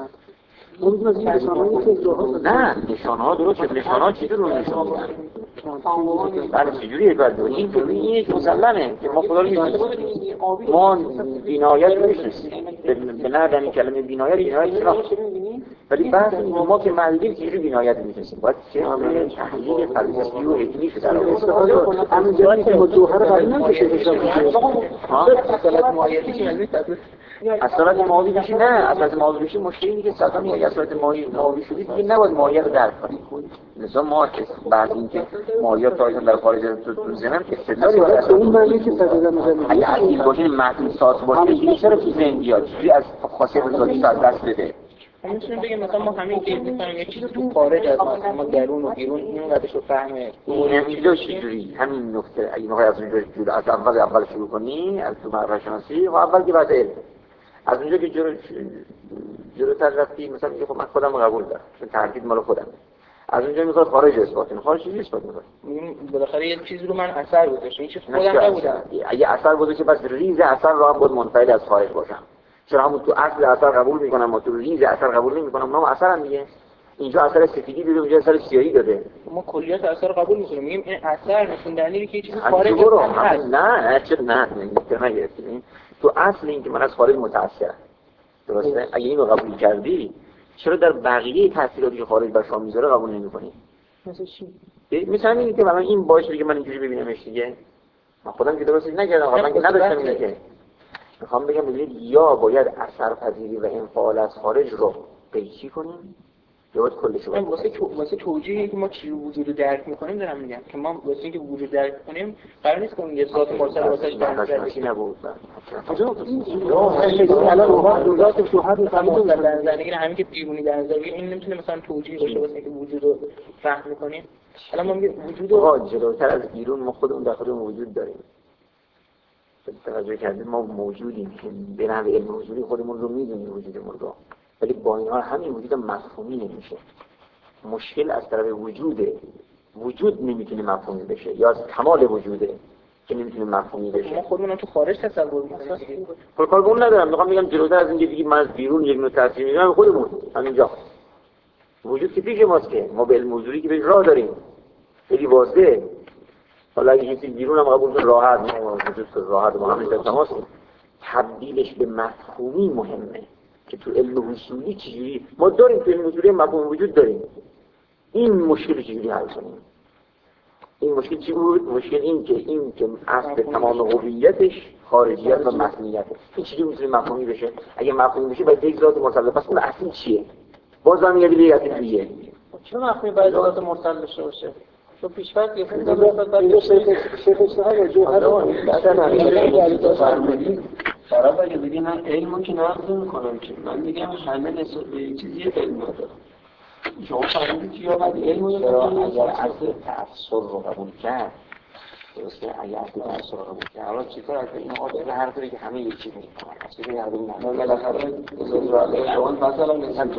نه نشانه‌ها درسته. نشانه‌ها چیزی رو نشان میدن. بله چجوری باید این که این یک مسلمه که ما خدا رو می‌شناسیم. ما بینایت رو می‌شناسیم. به نظر این کلمه بینایت ولی بعضی ما که معلومه چجوری بینایت می‌شناسیم. باید چه تحلیل فلسفی و علمی شده رو همین جایی که جوهر قبول نمیشه اصالت ماهی بشی. نه اصالت ماهی بشی مشکلی اینه که ساعتا میگه اصالت ماهی شدی دیگه نباید ماهی رو درک کنی. مثلا ما بعد اینکه ماهیات تایزن در خارج از تو زمین استدلالی واسه اون معنی که صدر می‌زنه اگه اصیل باشه متن ساز باشه چرا تو ذهن بیاد چیزی از خاصیت ذاتی از دست بده. میتونیم بگیم مثلا ما همین که می‌فهمیم یه چیزی تو خارج از ما درون و بیرون این قدرش رو فهمه. این چیزا چجوری همین نکته اگه می‌خوای از اونجا جلو از اول شروع کنی از تو معرفت شناسی و اول که بعد علم از اونجا که جلوتر رفتی مثلا میگه خب من خودم قبول دارم چون تردید مال خودم از اونجا میخواد خارج اثبات کنه. خارج چیزی اثبات می‌کنه. بالاخره یه چیزی رو من اثر گذاشتم این چیز خودم نبودم. اگه اثر گذاشته پس ریز اثر رو هم باید منفعل از خارج باشم. چرا همون تو اصل اثر قبول میکنم و تو ریز اثر قبول نمیکنم. اونم اثر هم دیگه اینجا اثر سفیدی داده اونجا اثر سیاهی داده. ما کلیات اثر قبول میکنیم میگیم این اثر نشون دهنده که چیزی خارج از نه چرا نه نگرفتیم تو اصل این که من از خارج متأثرم. درسته؟ اگه اینو قبول کردی چرا در بقیه تاثیراتی که خارج بر شما میذاره قبول نمی‌کنی؟ مثلا چی؟ مثلا اینکه که مثلا این باعث که من اینجوری ببینمش دیگه. من خودم که درست نکردم، من که نداشتم اینو که. میخوام بگم ببینید یا باید اثر پذیری و انفعال از خارج رو قیچی کنیم یا باید کلش رو واسه توجیهی که ما چی وجود رو درک می‌کنیم دارم میگم که ما واسه اینکه وجود درک کنیم قرار نیست که اون یه ذات مرسل واسش در نظر بگیریم. نبود. الان ذات شوهر رو در نظر بگیریم همین که بیرونی در نظر بگیریم این نمیتونه مثلا توجیه باشه واسه اینکه وجود رو فهم کنیم. الان ما میگیم وجود رو جلوتر از بیرون ما خودمون در خودمون وجود داریم. توجه کردید ما موجودیم که به نحو علم حضوری خودمون رو میدونیم وجودمون رو، ولی با این حال همین وجود مفهومی نمیشه. مشکل از طرف وجود نمیتونه مفهومی بشه، یا از کمال وجوده که نمیتونه مفهومی بشه. ما خودمون تو خارج تصور می‌کنیم. کار به اون ندارم، میخوام بگم جلوتر از اینکه بگید من از بیرون یک نوع تاثیر میذارم، خودمون همینجا وجود که پیش ماست، که ما به علم حضوری که به راه داریم خیلی واضحه. حالا اگه چیزی بیرون هم قبول کنه راحت، ما وجود که راحت با همین تماس، تبدیلش به مفهومی مهمه که تو علم حضوری چجوری ما داریم، تو علم حضوری مفهوم وجود داریم. این مشکل چجوری حل کنیم؟ این مشکل چی بود؟ مشکل این که اصل تمام هویتش خارجیت و متنیته. این چجوری میتونه مفهومی بشه؟ اگه مفهومی بشه باید یک ذات مرتبط، پس اون اصل چیه؟ باز هم میاد دیگه اصل دیگه. چرا مفهومی باید ذات مرتبط بشه باشه؟ تو پیش‌فرض یه خیلی شیخ صاحب جوهر طرف اگه بگه من علمو که نقض میکنم، که من میگم همه نسبت به یک چیزی علم نداره. شما فهمیدید که یا باید علمو یا اگر اصل تأثیر رو قبول کرد، درسته؟ اگر اصل تأثیر رو قبول کرد، حالا چطور از این آدم هر طوری که همه یک چیز میکنن، چیزی هر دو نه بالاخره شما مثلا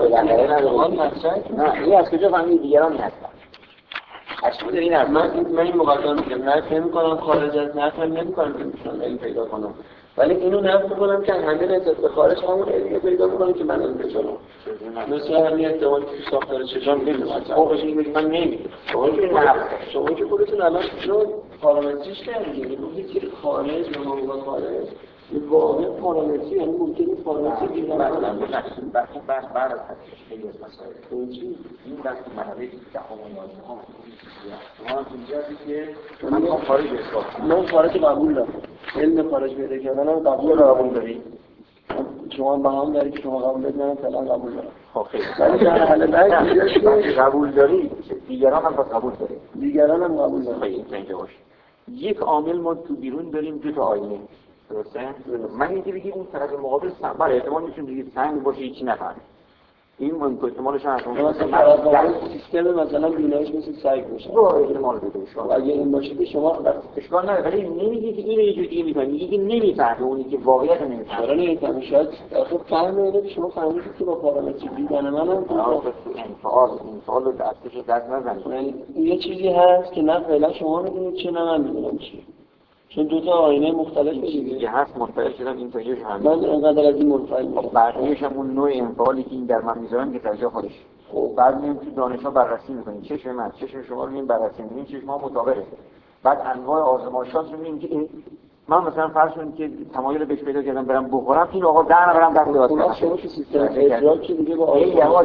نه این از کجا فهمید دیگران هستن؟ اصلا این است. من این مقدمه میگم نفی نمی‌کنم، خارج از نفی نمی‌کنم که میتونم علم پیدا کنم، ولی اینو نفی کنم که همه نسبت به خارج همون علمی پیدا کنم که من علم بچنم. مثل همین احتمالی که تو ساختار چشم می‌بینید. خوبش اینه که من نمی‌دونم. شما که خودتون الان رو پارامتریش کردید، میگید که خارج به موضوع خارج واقعا پارامتری، یعنی ممکنه پارامتری دیگه مثلا بحث بعد از خیلی از مسائل این بحث مرحله دهم و یازدهم شما هم اینجایی که من خارج اثبات، من خارج قبول دارم، علم خارج پیدا کردنم قبول دارید. شما با هم دارید که شما قبول دارید، من فعلا قبول دارم. خب خیلی ولی در حال بعد قبول دارید، دیگران هم قبول دارید، دیگران هم قبول دارن. خیلی اینجا باشه. یک عامل ما تو بیرون داریم، دو تا آینه، درسته؟ من اینکه بگید اون طرف مقابل بله احتمال میتونم بگید سنگ باشه هیچی نفهمه، این ممکن احتمالش هست. مثلا سیستم مثلا بینایش مثل سگ باشه، با احتمال بده شما اگه این باشه که شما اشکال نداره، ولی نمیگی که اینو یه جوری دیگه میفهمی، میگی که نمیفهمه اونی که واقعیت نمیفهمه. چرا نمیفهمی؟ شاید آخه فهم اینه که شما فهمیدید که با پارامتر دیدن منم انفعال رو دستش دست نزنید. یعنی یه چیزی هست که نه فعلا شما میدونید چه نه من میدونم چی، چون دو تا آینه مختلف چیزی هست مختلف شدن این تاجیش هم من انقدر از این منفعل بقیه‌اش هم اون نوع انفعالی که این در من میذارن که تاجیح خودش. خب بعد میام تو دانشگاه بررسی میکنیم، چشم من چشم شما رو میبینیم بررسی میکنیم، چشم ها مطابقه. بعد انواع آزمایشات رو میبینیم که من مثلا فرض کنید که تمایل بهش پیدا کردم برم بخورم، این آقا برم داخل واسه شما تو سیستم ادراک دیگه با یواش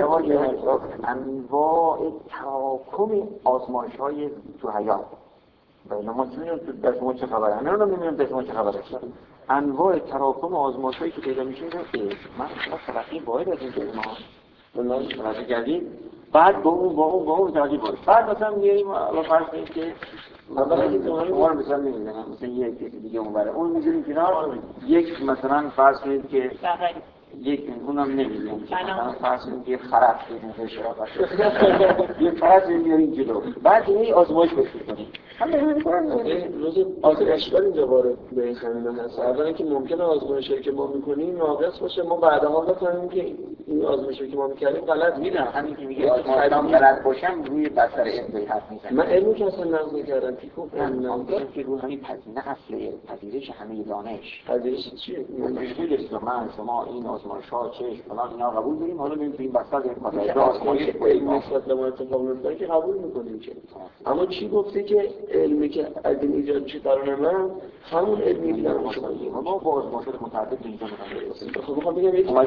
انواع تراکم آزمایش‌های تو حیات. بله ما چون در شما چه خبره؟ من نمی‌دونم در شما چه خبره. انواع تراکم آزمایش‌هایی که پیدا میشه من فقط باید از این ما من راضی کردیم. بعد با اون راضی باش. بعد مثلا میاریم الان فرض کنید که مثلا اینکه شما رو مثلا می‌بینید مثلا یک دیگه اونوره اون می‌ذاریم کنار، یک مثلا فرض کنید که یک اونم نمی‌دونم مثلا فرض کنید که خراب شده یه فرض میاریم جلو بعد این آزمایش بکنیم. روز آخر اشکال اینجا وارد به این زمینه هست. اولا که ممکنه آزمایشی که ما میکنیم ناقص باشه، ما بعدها بفهمیم که این آزمایشی که ما میکردیم غلط میدن. همین که میگه آزمایشام غلط باشم روی بستر علمی حرف میزنم. من علمی که اصلا نقض نکردم پیکو من که رو همین نه اصل پذیرش همه دانش. پذیرش چیه؟ مشکل است من شما این آزمایش‌ها چه فلان اینا قبول داریم، حالا میگیم این بستر این آزمایش علمی نسبت به ما اتفاق میفته که قبول میکنیم که. اما چی گفته که علمی که از این ایجاد میشه درون من همون علمی که درون شما ما با آزمایشات متعدد اینجا می‌کنیم. خب می‌خوام بگم یک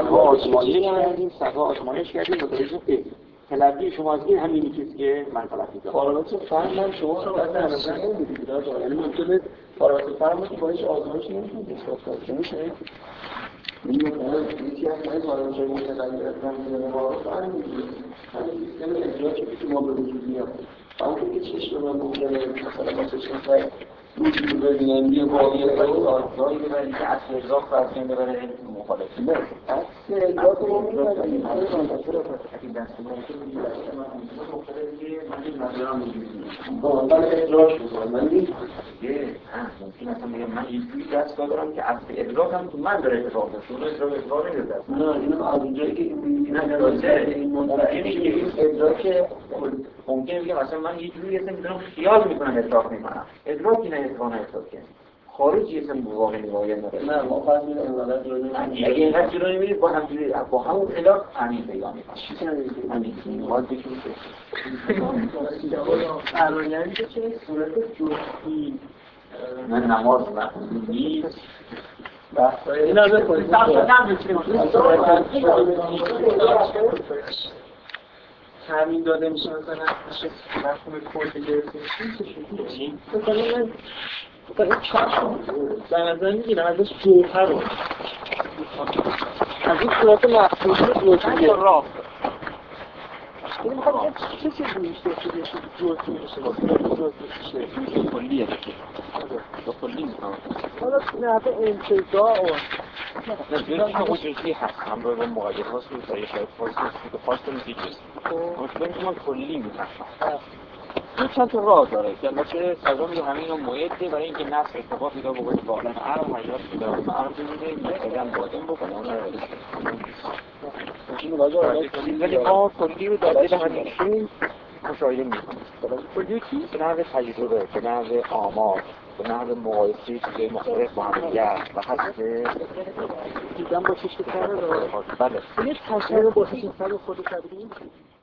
سگا آزمایش کردیم متوجه که تلقی شما از این همینی چیزی که من تلقی کردم. پارامتر فهم شما رو از نظر نمی‌دید. یعنی ممکنه پارامتر فهم که باهاش آزمایش نمی‌کنید اثبات کنید. میشه این یکی از پارامترهای متغیرات همین سیستم ادراکی که ما به وجود میاد. همونطور که چشم من ممکنه مثلا با چشم وجود ببینم یه واقعیت آزمایی ببرید که اصل ادراک فرض کنید ببرید مخالفه. عکس ادراک رو می‌بینیم. با من ادراک می‌کنم. من ممکن اصلا میگم من اینجوری دست دارم که اصل ادراکم تو من داره اتفاق میفته. اون ادراک نمیده. نه اینو از اونجایی که این ممکنه که این ادراک ممکنه بگم مثلا من یه جوری هستم میدونم خیال میکنم ادراک میکنم. ادراکی نه اتفاق ادراکه. خارجی هستم واقعا نگاهی نداره. نه واقعا میدونم اگه این حد جلو نمیرید با همون خلاف همین پیدا میکنم. همین باید بکنید فرآیندی که صورت جزئی من نماز نخونم نیست. این از کنید تامین داده میشه مثلا مفهوم کلی گرفته میشه مثلا این چشم در نظر میگیرم ازش جوهر رو از این صورت مفهومی جزئی راه این میخواد چه چیزی میشه جزئی میشه کلیه با کلی میکنم حالا نحوه انتزاع نظرش که جزئی هست همراه با مقاید هاست رو سایه شاید فارست میگیست مطمئن که من کلی میکنم این چند تا راه داره که البته سازا میگه همین رو موعده برای اینکه نصر اتفاق پیدا بکنه با عالم عرب حیات پیدا بکنه عرب بوده مثلا بادم بکنه اون رو ولی ما کلی رو در دل همیشه مشاهده میکنیم کلی چی؟ به نحو تجربه، به نحو آمار، به نحو مقایسه چیزهای مختلف با هم دیگر و حسب دیدن با چشم سر رو بله این تصویر با چشم سر خود تبدیل